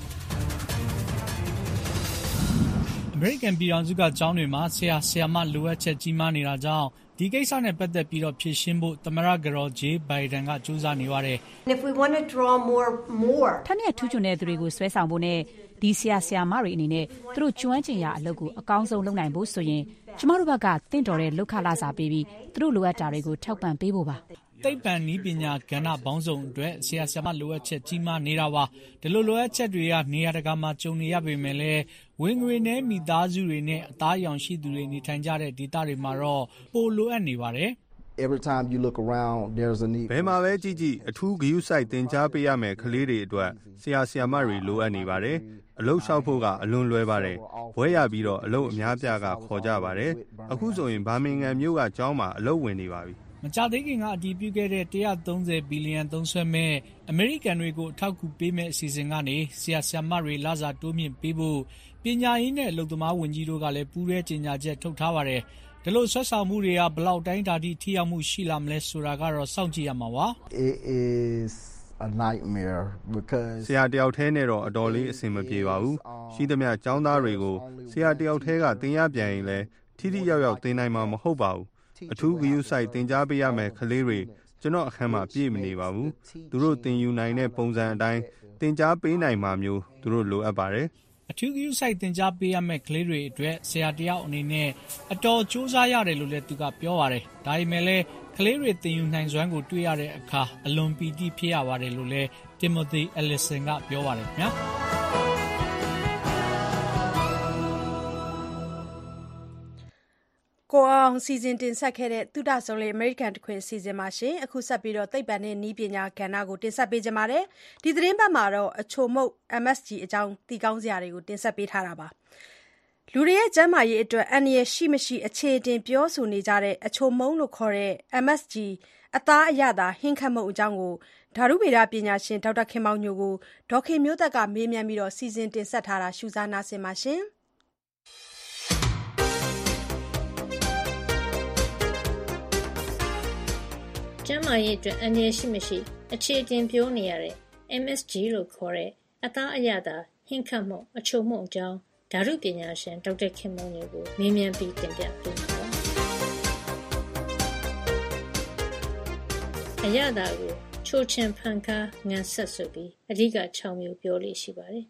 S20: အမေရိကန်ပြည်ထောင်စုကကျောင်းတွေမှာဆရာဆရာမလိုအပ်ချက်ကြီးမားနေတာကြောင့်ဒီကိစ္စနဲ့ပတ်သက်ပြီးတော့ဖြေရှင်းဖို့သမ္မတကတော် Joe Biden ကကြိုးစားနေပါတယ်
S24: If we want to draw more more
S25: ထက်မြက်ထူးချွန်တဲ့သူတွေကိုဆွဲဆောင်ဖို့နဲ့ဒီဆရာဆရာမတွေအနေနဲ့သူတို့ကျွမ်းကျင်ရာအလုပ်ကိုအကောင်းဆုံးလုပ်နိုင်ဖို့ဆိုရင်ကျမတို့ဘက်ကတင့်တော်တဲ့လောက်ခလာစာပေးပြီးသူတို့လိုအပ်တာတွေကိုထောက်ပံ့ပေးဖို့ပါ
S20: သိပ္ပံနည်းပညာကဏ္ဍပေါင်းစုံအတွက်ဆရာဆရာမလိုအပ်ချက်ကြီးမားနေတာပါဒီလိုလိုအပ်ချက်တွေကနေရာတကာမှာကြုံနေရပေမဲ့လည်းဝင်ငွေနဲ့မိသားစုတွေနဲ့အသားရောင်ရှိသူတွေနေထိုင်ကြတဲ့ဒေသတွေမှာတော့ပိုလိုအပ်နေပါတယ်
S26: Every time you look around there's a need
S12: ဘယ်မှာပဲကြည့်ကြည့်အထူးဂရုစိုက်သင်ကြားပေးရမယ်ကလေးတွေအတွက်ဆရာဆရာမတွေလိုအပ်နေပါတယ်အလုပ်လျှောက်ဖို့ကအလွန်လွယ်ပါတယ်ဘွဲရပြီးတော့အလုပ်အများပြားကခေါ်ကြပါတယ်အခုဆိုရင်ဘာမင်ဂမ်မြို့ကကျောင်းမှာအလုပ်ဝင်နေပါပြီ
S20: မကြသေးခင်ကအတည်ပြုခဲ့တဲ့one hundred thirtyဘီလီယံသုံးစွဲမဲ့အမေရိကန်တွေကိုအထောက်အကူပေးမဲ့အစီအစဉ်ကနေဆရာဆရာမတွေလစာတိုးမြင့်ပေးဖို့ပညာရေးနဲ့အလုပ်သမားဝန်ကြီးတို့ကလည်းပူးရဲကြေညာချက်ထုတ်ထားပါတယ်ဒီလိုဆွဲဆောင်မှုတွေကဘလောက်တိုင်းတာထိထိရောက်မှုရှိလာမလဲဆိုတာကတော့စောင့်ကြည့်ရမှာပါ
S26: It is a nightmare because
S12: ဆရာတယောက်တည်းနဲ့တော့အတော်လေးအဆင်မပြေပါဘူးရှိသမျှကျောင်းသားတွေကိုဆရာတယောက်တည်းကသင်ရပြန်ရင်လည်းထိထိရောက်ရောက်သင်နိုင်မှာမဟုတ်ပါဘူးအထူးဂရုစိုက်သင်ကြားပေးရမယ်ကလေးတွေကျွန်တော်အခန်းမှာပြည့်မနေပါဘူးသူတို့သင်ယူနိုင်တဲ့ပုံစံအတိုင်းသင်ကြားပေးနိုင်မှာမျိုးသူတို့လိုအပ်ပါတယ်
S20: အထူးဂရုစိုက်သင်ကြားပေးရမယ့်ကလေးတွေအတွက်ဆရာတယောက်အနေနဲ့အတော်စူးစမ်းရတယ်လို့လည်းသူကပြောပါတယ်ဒါပေမဲ့လည်းကလေးတွေသင်ယူနိုင်စွမ်းကိုတွေ့ရတဲ့အခါအလွန်ပီတိဖြစ်ရပါတယ်လို့လည်း Timothy Ellison ကပြောပါတယ်ခင်ဗျာ
S2: ကိုအောင်စီစဉ်တင်ဆက်ခဲ့တဲ့သုတဆုံးလေး American တခွင်စီစဉ်မှာရှင်အခုဆက်ပြီးတော့သိပ္ပံနဲ့နည်းပညာကဏ္ဍကိုတင်ဆက်ပေးကြပါမယ်ဒီသတင်းပတ်မှာတော့အချိုမုတ် M S G အကြောင်းသိကောင်းစရာတွေကိုတင်ဆက်ပေးထားတာပါလူတွေရဲ့ကျန်းမာရေးအတွက်အန္တရာယ်ရှိမရှိအခြေတင်ပြောဆိုနေကြတဲ့အချိုမုံလို့ခေါ်တဲ့ M S G အသားအရသာဟင်းခတ်မုတ်အကြောင်းကိုဓာတုဗေဒပညာရှင်ဒေါက်တာခင်မောင်ညိုကိုဒေါက်ခင်မျိုးသက်ကမေးမြန်းပြီးတော့စီစဉ်တင်ဆက်ထားတာရှုစားနာဆင်ပါရှင်
S3: ကျန်းမာရေးအတွက်အန္တရာယ်ရှိမရှိအခြေတင်ပြောနေရတဲ့ M S G လို့ခေါ်တဲ့အသားအရသာဟင်းခတ်မှုအချိုမှုအကြောင်းဓာတုပညာရှင်ဒေါက်တာခင်မောင်ညိုကိုမေးမြန်းပြီးတင်ပြပေးမှာပါအရသာကိုချိုချင်ဖန်ကားငံဆက်ဆိုပြီးအဓိကsixမျိုးပြောလို့ရှိပါတယ်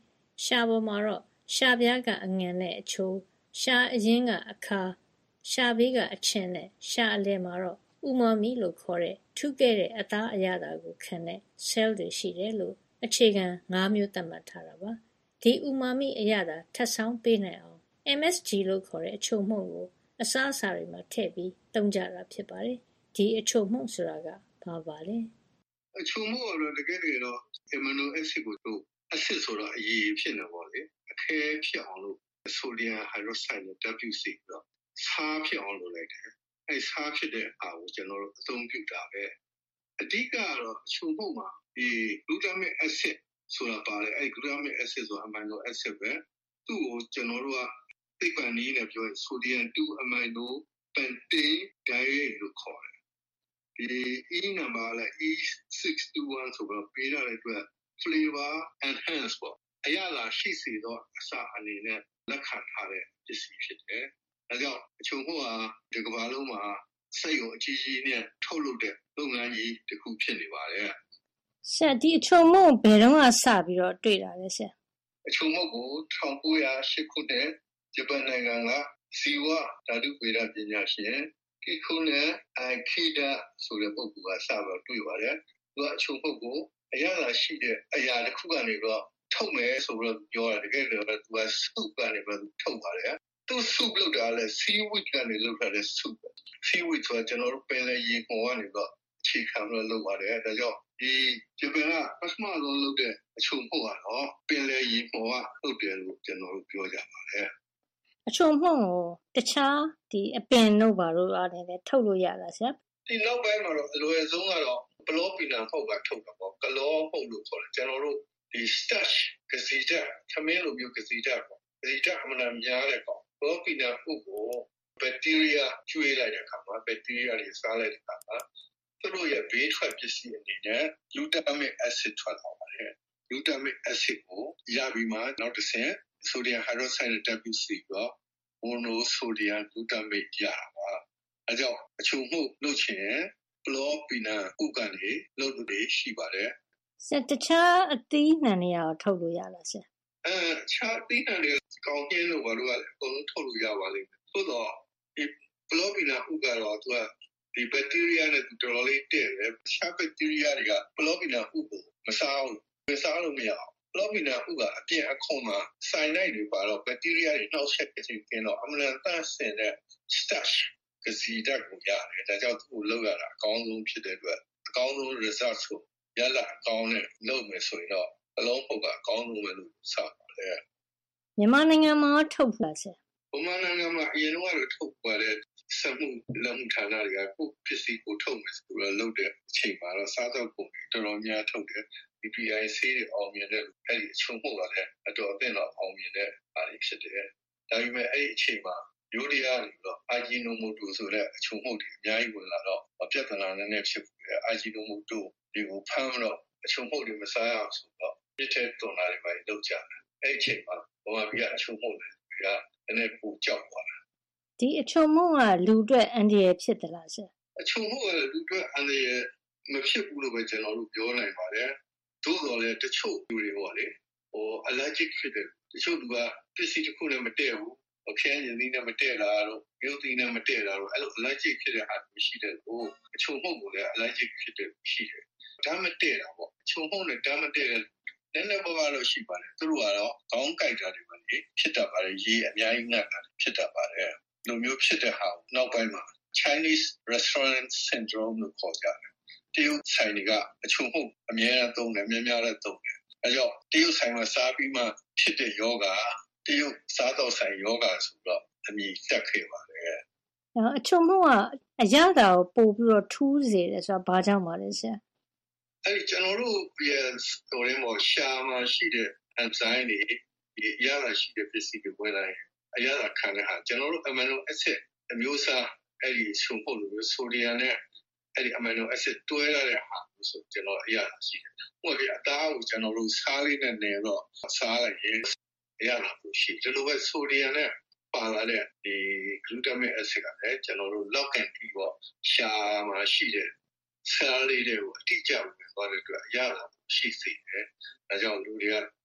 S3: ရှာပေါ်မှာတော့ရှာပြားကအငံနဲ့အချိုးရှာအရင်ကအခါရှာဘေးကအချင်းနဲ့ရှာအလဲမှာတော့ဥမာမီလို့ခေါ်တဲ့ထုခဲ့တဲ့အသားအရသာကိုခံတဲ့ cell တွေရှိတယ်လို့အခြေခံ၅မျိုးသတ်မှတ်ထားတာပါဒီဥမာမီအရသာထပ်ဆောင်းပေးနိုင်အောင် M S G လို့ခေါ်တဲ့အချိုမှုန့်ကိုအစားအစာတွေမှာထည့်ပြီးသုံးကြတာဖြစ်ပါတယ်ဒီအချိုမှုန့်ဆိုတာကဘာပါလဲ
S4: အချိုမှုန့်ကတော့တကယ်တကယ်တော့ amino acid ကိုတို့ acid ဆိုတော့အရည်ဖြစ်နေပါလေအခဲဖြစ်အောင်လို့ sodium hydroxide နဲ့ W C ပြီးတော့ဆားဖြစ်အောင်လုပ်လိုက်တယ်အဲဆားဖြစ်တဲ့အားကိုကျွန်တော်တို့အသုံးပြုတာပဲအဓိကကတော့အချိုမှုန့်မှာဒီ glutamic acid ဆိုတာပါတယ်အဲ glutamic acid ဆိုတာ amino acid ပဲသူ့ကိုကျွန်တော်တို့ကသိပ္ပံနည်းနဲ့ပြောရင် sodium two amino pentane diet လို့ခေါ်တယ်ဒီ E number လဲ E six two one ဆိုတော့ပေးရတဲ့အတွက် flavor enhance ပေါ့အရသာရှိစေသောအစာအနေနဲ့လက်ခံထားတဲ့ပစ္စည်းဖြစ်တယ်ဒါကြောင့်အချို့ကဒီကမ္ဘာလုံးမှာစိတ်ကိုအကြီးကြီးနဲ့ထုတ်လုပ်တဲ့လုပ်ငန်းကြီးတစ်ခုဖြစ်နေပါတယ်
S3: ဆရာဒီအချိုမှုန့်ဘယ်တော့မှစပြီးတော့တွေ့တာလဲဆရာ
S4: အချိုမှုန့်ကိုone thousand nine hundred eightခုနှစ်ဂျပန်နိုင်ငံကဇီဝဓာတုဗေဒပညာရှင်ကိခုနဲ့အခီဒဆိုတဲ့ပုဂ္ဂိုလ်ကစပြီးတွေ့ပါတယ်သူကအချိုမှုန့်ကိုအရသာရှိတဲ့အရာတစ်ခုကနေတော့ထုတ်မယ်ဆိုတော့ပြောတာတကယ်တော့သူကစုပ်ကနေပြီးထုတ်ပါတယ်သူစုပ်လုပ်တာလဲ seaweed ကနေလုပ်ထားတဲ့စုပ် seaweed ဆိုတော့ကျွန်တော်တို့ပင်လယ်ရေပေါ်ကနေတော့အခြေခံလို့လုပ်ပါတယ်ဒါကြောင့်ဒီဂျပန်ကပထမဆုံးလုပ်တဲ့အချိုမှုန့်ကတော့ပင်လယ်ရေပေါ်ကထုတ်တယ်လို့ကျွန်တော်တို့ပြောကြပါတယ်
S3: အချိုမှုန့်ကိုတခြားဒီအပင်တို့ဘာလို့အားလည်းထုတ်လို့ရလားဆရာ
S4: ဒီနောက်ပိုင်းမှာတော့အလွယ်ဆုံးကတော့ဘလောပီနာဟုတ်ကထုတ်တာပေါ့ကလောဟုတ်လို့ခေါ်တယ်ကျွန်တော်တို့ဒီ starch ကစီတာသမင်းလိုမျိုးကစီတာပေါ့ကစီတာအမှန်များတဲ့ပေါ့ဘလောပီနာဟုတ်ကိုဘက်တီးရီးယားကျွေးလိုက်တဲ့အခါမှာဘက်တီးရီးယားတွေစားလိုက်တဲ့အခါမှာသူတို့ရဲ့ဘေးထွက်ပစ္စည်းအနေနဲ့ glutamic acid ထွက်လာပါတယ် glutamic acid ကိုရပြီးမှနောက်တစ်ဆင့် sodium hydroxide နဲ့ W C တော့ monosodium glutamate ရတာပါအဲကြောင့်အချိုမှုလုပ်ချင်ဘလောပီနာဥက္ကနေလုပ်လို့ရှိပါတယ်
S3: ဆရာတခြားအသီးနှံတွေရောထုတ်လို့ရလားဆရာ
S4: အဲခြားအသီးနှံတွေကောင်းကျင်းလို့ဘာလို့လဲအကုန်လုံးထုတ်လို့ရပါလိမ့်မယ်သို့တော့ဒီဘလောပီနာဥက္ကတော့သူကဒီဘက်တီးရီးယားနဲ့သူတော်တော်လေးတည့်တယ်ခြားဘက်တီးရီးယားတွေကဘလောပီနာဥက္ကိုမစားဘူးမစားလို့မရအောင်ဘလောပီနာဥက္ကအပြင်အခွန်မှာစိုင်လိုက်တွေပါတော့ဘက်တီးရီးယားတွေနှောက်ယှက်ခြင်းကျင်းတော့အမှန်တန်ဆင်တဲ့ starch ကစီဓာတ်ကိုရတယ်ဒါကြောင့်သူ့ကိုလောက်ရတာအကောင်းဆုံးဖြစ်တဲ့အတွက်အကောင်းဆုံး result ကိုရလာအကောင်းနဲ့လုပ်မယ်ဆိုရင်တော့အလုံးပုတ်ကအကောင်းဆုံးပဲလို့စပါတယ်
S3: မြန်မာနိုင်ငံမှာထုတ်ပါဆရာ
S4: မြန်မာနိုင်ငံမှာအရင်ကတော့ထုတ်ပါတဲ့စက်မှုလက်မှုဌာနတွေကကိုပစ္စည်းကိုထုတ်မယ်ဆိုတော့လုပ်တဲ့အချိန်မှာတော့စားသောက်ကုန်တွေတော်တော်များထုတ်တယ် B P I C တွေအောင်မြင်တဲ့အဲ့ဒီအချုံမှုလာတဲ့အတော်အသင့်တော့အောင်မြင်တဲ့အားတွေဖြစ်တယ်ဒါပေမဲ့အဲ့ဒီအချိန်မှာရိုးရီးယားတွေတော့အာဂျီနိုမိုတိုဆိုတဲ့အချုံမှုတွေအများကြီးဝင်လာတော့ပြဿနာနဲ့နဲ့ဖြစ်ပြီးအာဂျီနိုမိုတိုဒီကိုဖမ်းတော့အချုံမှုတွေမစားရအောင်ဆိုတော့ပြစ်တဲ့တွန်လာတွေပဲလုပ်ကြတယ်အဲ့ဒီအချိန်မှာဘာမှပြအချုံမှုတွေကလည်းပူကြောက်သွားတာ
S3: ဒီအချုံမှုကလူအတွက်အန္တရာယ်ဖြစ်သလားဆရာ
S4: အချုံမှုကလူအတွက်အန္တရာယ်မဖြစ်ဘူးလို့ပဲကျွန်တော်တို့ပြောနိုင်ပါတယ်သို့တော်လည်းတချို့လူတွေပေါ့လေဟို allergic ဖြစ်တယ်တချို့လူကပစ္စည်းတစ်ခုနဲ့မတည့်ဘူးအခင်းရည်နဲ့မတည့်လာတော့ရုပ်သီးနဲ့မတည့်လာတော့အဲ့လို allergic ဖြစ်တဲ့အားမရှိတဲ့ကိုအချုံမှုကိုလည်း allergic ဖြစ်တဲ့ရှိတယ်ဒါမတည့်တာပေါ့အချုံမှုနဲ့ဒါမတည့်တဲ့နည်းနည်းပါးပါးတော့ရှိပါတယ်သူတို့ကတော့ခေါင်းကိုက်တာတွေပဲလေဖြစ်တတ်ပါတယ်ရေအများကြီးငတ်တာဖြစ်တတ်ပါတယ်လိုမျိုးဖြစ်တဲ့ဟာကိုနောက်ပိုင်းမှာ Chinese restaurant syndrome လို့ခေါ်ကြတယ်တရုတ်ဆိုင်တွေကအချုံမှုအများအားသုံးတယ်များများလည်းသုံးတယ်အဲကြောင့်တရုတ်ဆိုင်မှာစားပြီးမှဖြစ်တဲ့ယောဂတရုတ်စားတော့ဆိုင်ယောဂဆိုတော့အမည်တက်ခဲ့ပါတယ်
S3: အချုံမှုကအရသာကိုပို့ပြီးတော့ထူးစေတယ်ဆိုတာဘာကြောင့်ပါလဲဆရာ
S4: အဲ့ဒီကျွန်တော်တို့ရဲ့ဆိုရင်တော့ရှာမှာရှိတဲ့ enzyme တွေဒီအရသာရှိတဲ့ပစ္စည်းတွေဝင်လာရင်အရသာခံတဲ့ဟာကျွန်တော်တို့ amino acid အမျိုးအစားအဲ့ဒီချုံဖို့လို့ဆိုဒီယမ်နဲ့အဲ့ဒီ amino acid တွဲရတဲ့ဟာဆိုကျွန်တော်အရသာရှိတယ်။ဟိုကအသားကိုကျွန်တော်တို့စားလေးနဲ့နေတော့စားလိုက်ရင်အရသာကိုရှိတယ်လို့ပဲဆိုဒီယမ်နဲ့ပါလာတဲ့ဒီ glutamic acid ကလည်းကျွန်တော်တို့လောက်ကန်ပြီးတော့ရှာမှာရှိတဲ့ဆားလေးတွေကိုအတိအကျဝင်သွားတဲ့အတွက်အရသာရှိစေတယ်။ဒါကြောင့်လူတွေက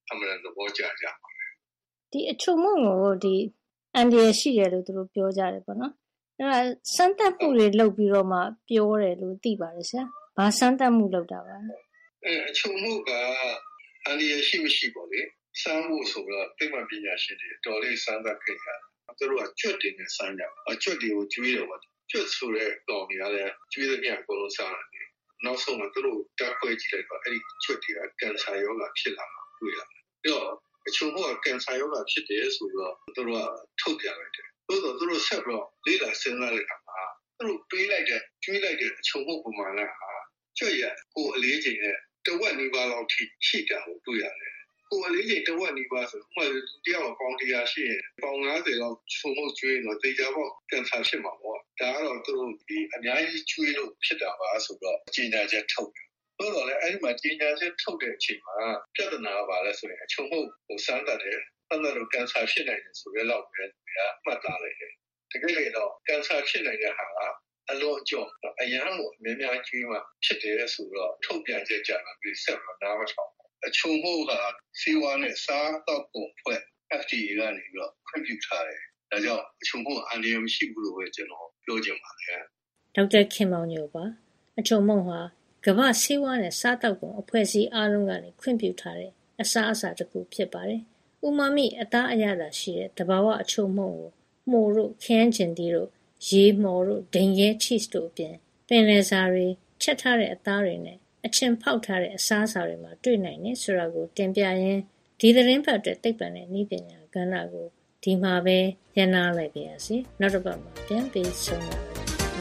S4: အမှန်တော့ကြားကြပါ
S3: ဒီအချုံမုံကိုဒီအန်ဒီရရှိတယ်လို့သူတို့ပြောကြတယ်ပေါ့နော်အဲ့ဒါစမ်းသပ်မှုတွေလုပ်ပြီးတော့မှပြောတယ်လို့သိပါတယ်ဆရာဘာစမ်းသပ်မှုလုပ်တာပါ
S4: အဲအချုံမှုကအန်ဒီရရှိမရှိပေါ့လေစမ်းမှုဆိုတော့သိပ္ပံပညာရှင်တွေတော်လေးစမ်းသပ်ခဲ့ကြတယ်သူတို့ကကျွတ်တင်နဲ့စမ်းကြအကျွတ်တွေကိုကျွေးတယ်ပေါ့ကျွတ်ဆိုတဲ့ကောင်တွေကလည်းကျွေးတဲ့ပြန်ကိုလုံးစားတယ်နောက်ဆုံးမှာသူတို့တက်ခွဲကြည့်လိုက်တော့အဲ့ဒီကျွတ်တွေကကင်ဆာရောဂါဖြစ်လာတာတွေ့ရတယ်ပြီးတော့အချုံမှုကကင်ဆာရောဂါဖြစ်တယ်ဆိုတော့သူတို့ကထုတ်ပြလိုက်တယ်သို့တော့သူတို့ဆက်ပြီးတော့လေးလာစဉ်းစားလိုက်တာမှာသူတို့ပေးလိုက်တဲ့ကျွေးလိုက်တဲ့အချုံမှုပုံမှန်ကဟာကျွတ်ရကိုအလေးချိန်နဲ့တဝက်နီးပါးလောက်ထိရှိတာကိုတွေ့ရတယ်ကိုအလေးချိန်တဝက်နီးပါးဆိုဥပမာတယောက်ပေါင်းတရားရှိရင်ပေါင်း၅၀လောက်ချုံမှုကျွေးတော့တေချာပေါ့ကင်ဆာဖြစ်မှာပေါ့ဒါကတော့သူတို့ဒီအများကြီးကျွေးလို့ဖြစ်တာပါဆိုတော့ကြေညာချက်ထုတ်တယ်သို့တော်လည်းအဲ့ဒီမှာကြေညာချက်ထုတ်တဲ့အချိန်မှာပြဿနာကပါလဲဆိုရင်အချုံမှုကိုစမ်းတတ်တယ်စမ်းတတ်လို့ကင်ဆာဖြစ်နိုင်တယ်ဆိုရဲလောက်ပဲသူကမှတ်သားလိုက်တယ်တကယ်လေတော့ကင်ဆာဖြစ်နိုင်တဲ့ဟာကအလုံးအကျုံအရန်ကိုအများများကျွေးမှဖြစ်တယ်ဆိုတော့ထုတ်ပြန်ချက်ကြတာပြီးဆက်တော့နားမထောင်အချုံမှုကစီဝါနဲ့စားတော့ပုံဖွဲ့ F D A ကနေပြီးတော့ခွင့်ပြုထားတယ်ဒါကြောင့်အချုံမှုအန္တရာယ်မရှိဘူးလို့ပဲကျွန်တော်ပြောချင်ပါတယ်
S3: ဒေါက်တာခင်မောင်ညိုပါအချုံမှုဟာကမ္ဘာစီဝါနဲ့စားတော့ပုံအဖွဲ့အစည်းအားလုံးကနေခွင့်ပြုထားတဲ့အစားအစာတစ်ခုဖြစ်ပါတယ်ဥမာမိအသားအရသာရှိတဲ့တဘာဝအချုံမှုကိုမှုတို့ခင်းကျင်တီတို့ရေမော်တို့ဒိန်ရဲ cheese တို့အပြင်ပင်လယ်စာတွေချက်ထားတဲ့အသားတွေနဲ့အချင်းဖောက်ထားတဲ့အစားအစာတွေမှာတွေ့နိုင်တယ်ဆိုတာကိုတင်ပြရင်းဒီသတင်းပတ်တဲ့သိပ္ပံနဲ့နည်းပညာကဏ္ဍကိုဒီမှာပဲရန်နာလိုက်ပါရစေနောက်တစ်ပတ်မှာပြန်ပြီးဆုံရအောင်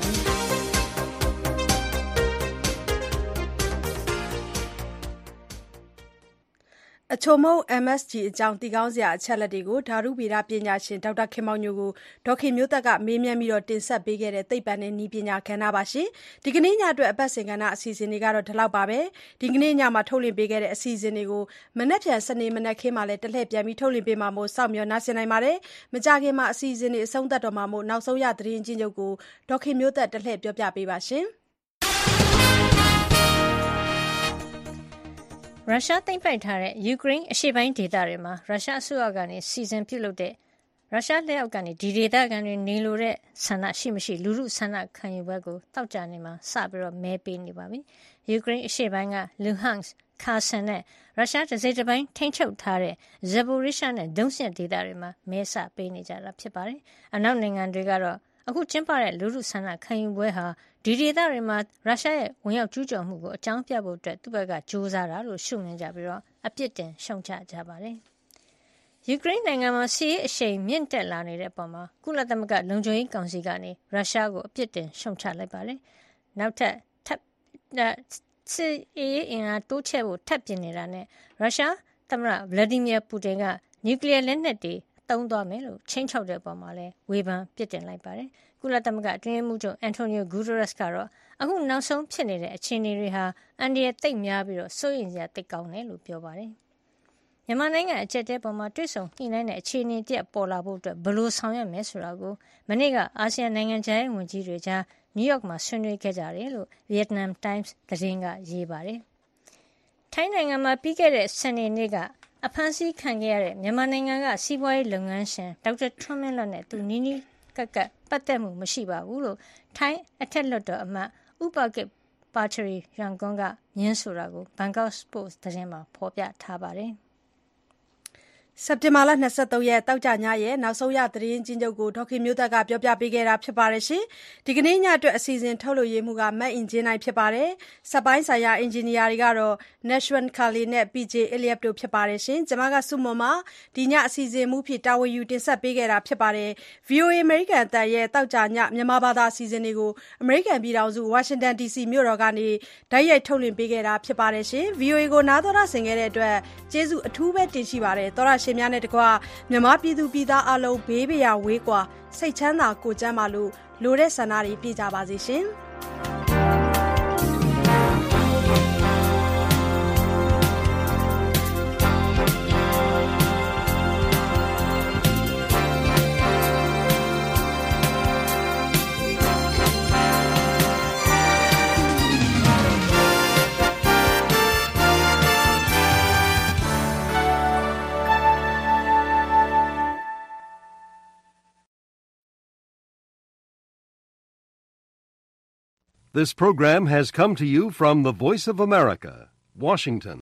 S2: အချုံမုံ M S G အကြောင်းတည်ကောင်းစရာအချက်လက်တွေကိုဓာတုဗေဒပညာရှင်ဒေါက်တာခင်မောင်ညိုကိုဒေါက်ခင်မျိုးသက်ကမေးမြန်းပြီးတော့တင်ဆက်ပေးခဲ့တဲ့သိပ္ပံနဲ့နည်းပညာကဏ္ဍပါရှင်ဒီကနေ့ညအတွက်အပတ်စဉ်ကဏ္ဍအစီအစဉ်တွေကတော့ဒီလောက်ပါပဲဒီကနေ့ညမှာထုတ်လွှင့်ပေးခဲ့တဲ့အစီအစဉ်တွေကိုမနက်ဖြန်စနေမနက်ခင်းမှာလည်းတစ်လှည့်ပြန်ပြီးထုတ်လွှင့်ပေးမှာမို့စောင့်မျှော်နှားဆင်နိုင်ပါတယ်မကြခင်မှာအစီအစဉ်တွေအဆုံးသတ်တော့မှာမို့နောက်ဆုံးရသတင်းချင်းချုပ်ကိုဒေါက်ခင်မျိုးသက်တစ်လှည့်ပြောပြပေးပါရှင်
S3: ရုရှားသိမ်းပိုက်ထားတဲ့ယူကရိန်းအရှေ့ပိုင်းဒေသတွေမှာရုရှားအစိုးရကနေစီစဉ်ပြုလုပ်တဲ့ရုရှားလက်အောက်ကနေဒီဒေသခံတွေနေလိုတဲ့ဆန္ဒရှိမရှိလူလူဆန္ဒခံယူပွဲကိုတောက်ကြနေမှာစပြီးတော့မဲပေးနေပါပြီ။ယူကရိန်းအရှေ့ပိုင်းကလူဟန့်စ်၊ခါဆန်နဲ့ရုရှားတစိမ့်တစ်ပိုင်းထိန်းချုပ်ထားတဲ့ဇက်ပိုရီရှားနဲ့ဒုံစက်ဒေသတွေမှာမဲစပေးနေကြတာဖြစ်ပါတယ်။အနောက်နိုင်ငံတွေကတော့အခုကျင်းပတဲ့လူလူဆန္ဒခံယူပွဲဟာဒီဒေသတွေမှာရုရှားရဲ့ဝင်ရောက်ကျူးကျော်မှုကိုအကြောင်းပြဖို့အတွက်သူ့ဘက်ကကြိုးစားတာလို့ရှုမြင်ကြပြီးတော့အပြစ်တင်ရှုံချကြပါတယ်။ယူကရိန်းနိုင်ငံမှာစစ်ရေးအရှိန်မြင့်တက်လာနေတဲ့အပေါ်မှာကုလသမဂ္ဂလုံခြုံရေးကောင်စီကနေရုရှားကိုအပြစ်တင်ရှုံချလိုက်ပါတယ်။နောက်ထပ်ထပ်စစ်ရေးအင်အားတိုးချဲ့ဖို့ထပ်ပြင်နေတာနဲ့ရုရှားသမ္မတဗလာဒီမီယာပူတင်ကနျူကလ িয়ার လက်နက်တွေသုံးသွားမယ်လို့ချိန်ချောက်တဲ့အပေါ်မှာလည်းဝေဖန်ပြစ်တင်လိုက်ပါတယ်။ကုလသမဂ္ဂအတွင်းရေးမှူးချုပ်အန်တိုနီယိုဂူဒရက်စ်ကတော့အခုနောက်ဆုံးဖြစ်နေတဲ့အခြေအနေတွေဟာအန္တရာယ်သိပ်များပြီးတော့စိုးရိမ်စရာသိပ်ကောင်းတယ်လို့ပြောပါတယ်။မြန်မာနိုင်ငံအကျပ်တဲပေါ်မှာတွစ်ဆုံညှိနှိုင်းတဲ့အခြေအနေတရက်ပေါ်လာဖို့အတွက်ဘယ်လိုဆောင်ရွက်မယ်ဆိုတာကိုမနေ့ကအာဆီယံနိုင်ငံခြားရေးဝန်ကြီးတွေကြားနယူးယောက်မှာဆွေးနွေးခဲ့ကြတယ်လို့ Vietnam Times သတင်းကရေးပါတယ်။ထိုင်းနိုင်ငံမှာပြီးခဲ့တဲ့စနေနေ့ကအဖမ်းဆီးခံခဲ့ရတဲ့မြန်မာနိုင်ငံကစီးပွားရေးလုပ်ငန်းရှင်ဒေါက်တာထွန်းမင်းလတ်နဲ့သူနီးနီးကပ်ကပ်ပတ်သက်မှုမရှိပါဘူးလို့ထိုင်းအထက်လွှတ်တော်အမတ်ဥပကိပါချရီရန်ကွန်ကညင်းဆိုတာကို Bangkok Post သတင်းမှာဖော်ပြထားပါတယ်။
S2: စက်တင်ဘာလ၂၃ရက်တောက်ကြညရဲ့နောက်ဆုံးရသတင်းချင်းချုပ်ကိုဒေါက်ခင်မျိုးသက်ကပြောပြပေးခဲ့တာဖြစ်ပါတယ်ရှင်။ဒီကနေ့ညအတွက်အစီအစဉ်ထုတ်လို့ရမှုကမတ်အင်ဂျင်နိုင်ဖြစ်ပါတယ်။စက်ပိုင်းဆိုင်ရာအင်ဂျင်နီယာတွေကတော့ Nashwan Kali နဲ့ P J Eliab တို့ဖြစ်ပါတယ်ရှင်။ကျွန်မကစုမွန်မှာဒီညအစီအစဉ်မှုဖြစ်တာဝန်ယူတင်ဆက်ပေးခဲ့တာဖြစ်ပါတယ်။ V O A American အတန်ရဲ့တောက်ကြညမြန်မာဘာသာအစီအစဉ်တွေကို American ပြည်ထောင်စု Washington D C မြို့တော်ကနေဓာတ်ရိုက်ထုတ်လွှင့်ပေးခဲ့တာဖြစ်ပါတယ်ရှင်။ V O A ကိုနားတော်တာဆင်ခဲ့တဲ့အတွက်ကျေးဇူးအထူးပဲတင်ရှိပါတယ်။တော်ရရှင်များနဲ့တကွမြန်မာပြည်သူပြည်သားအလုံးဘေးပရာဝေးကွာစိတ်ချမ်းသာကိုယ်ကျန်းမာလို့လိုတဲ့ဆန္ဒတွေပြည့်ကြပါစေရှင်။
S5: This program has come to you from the Voice of America, Washington.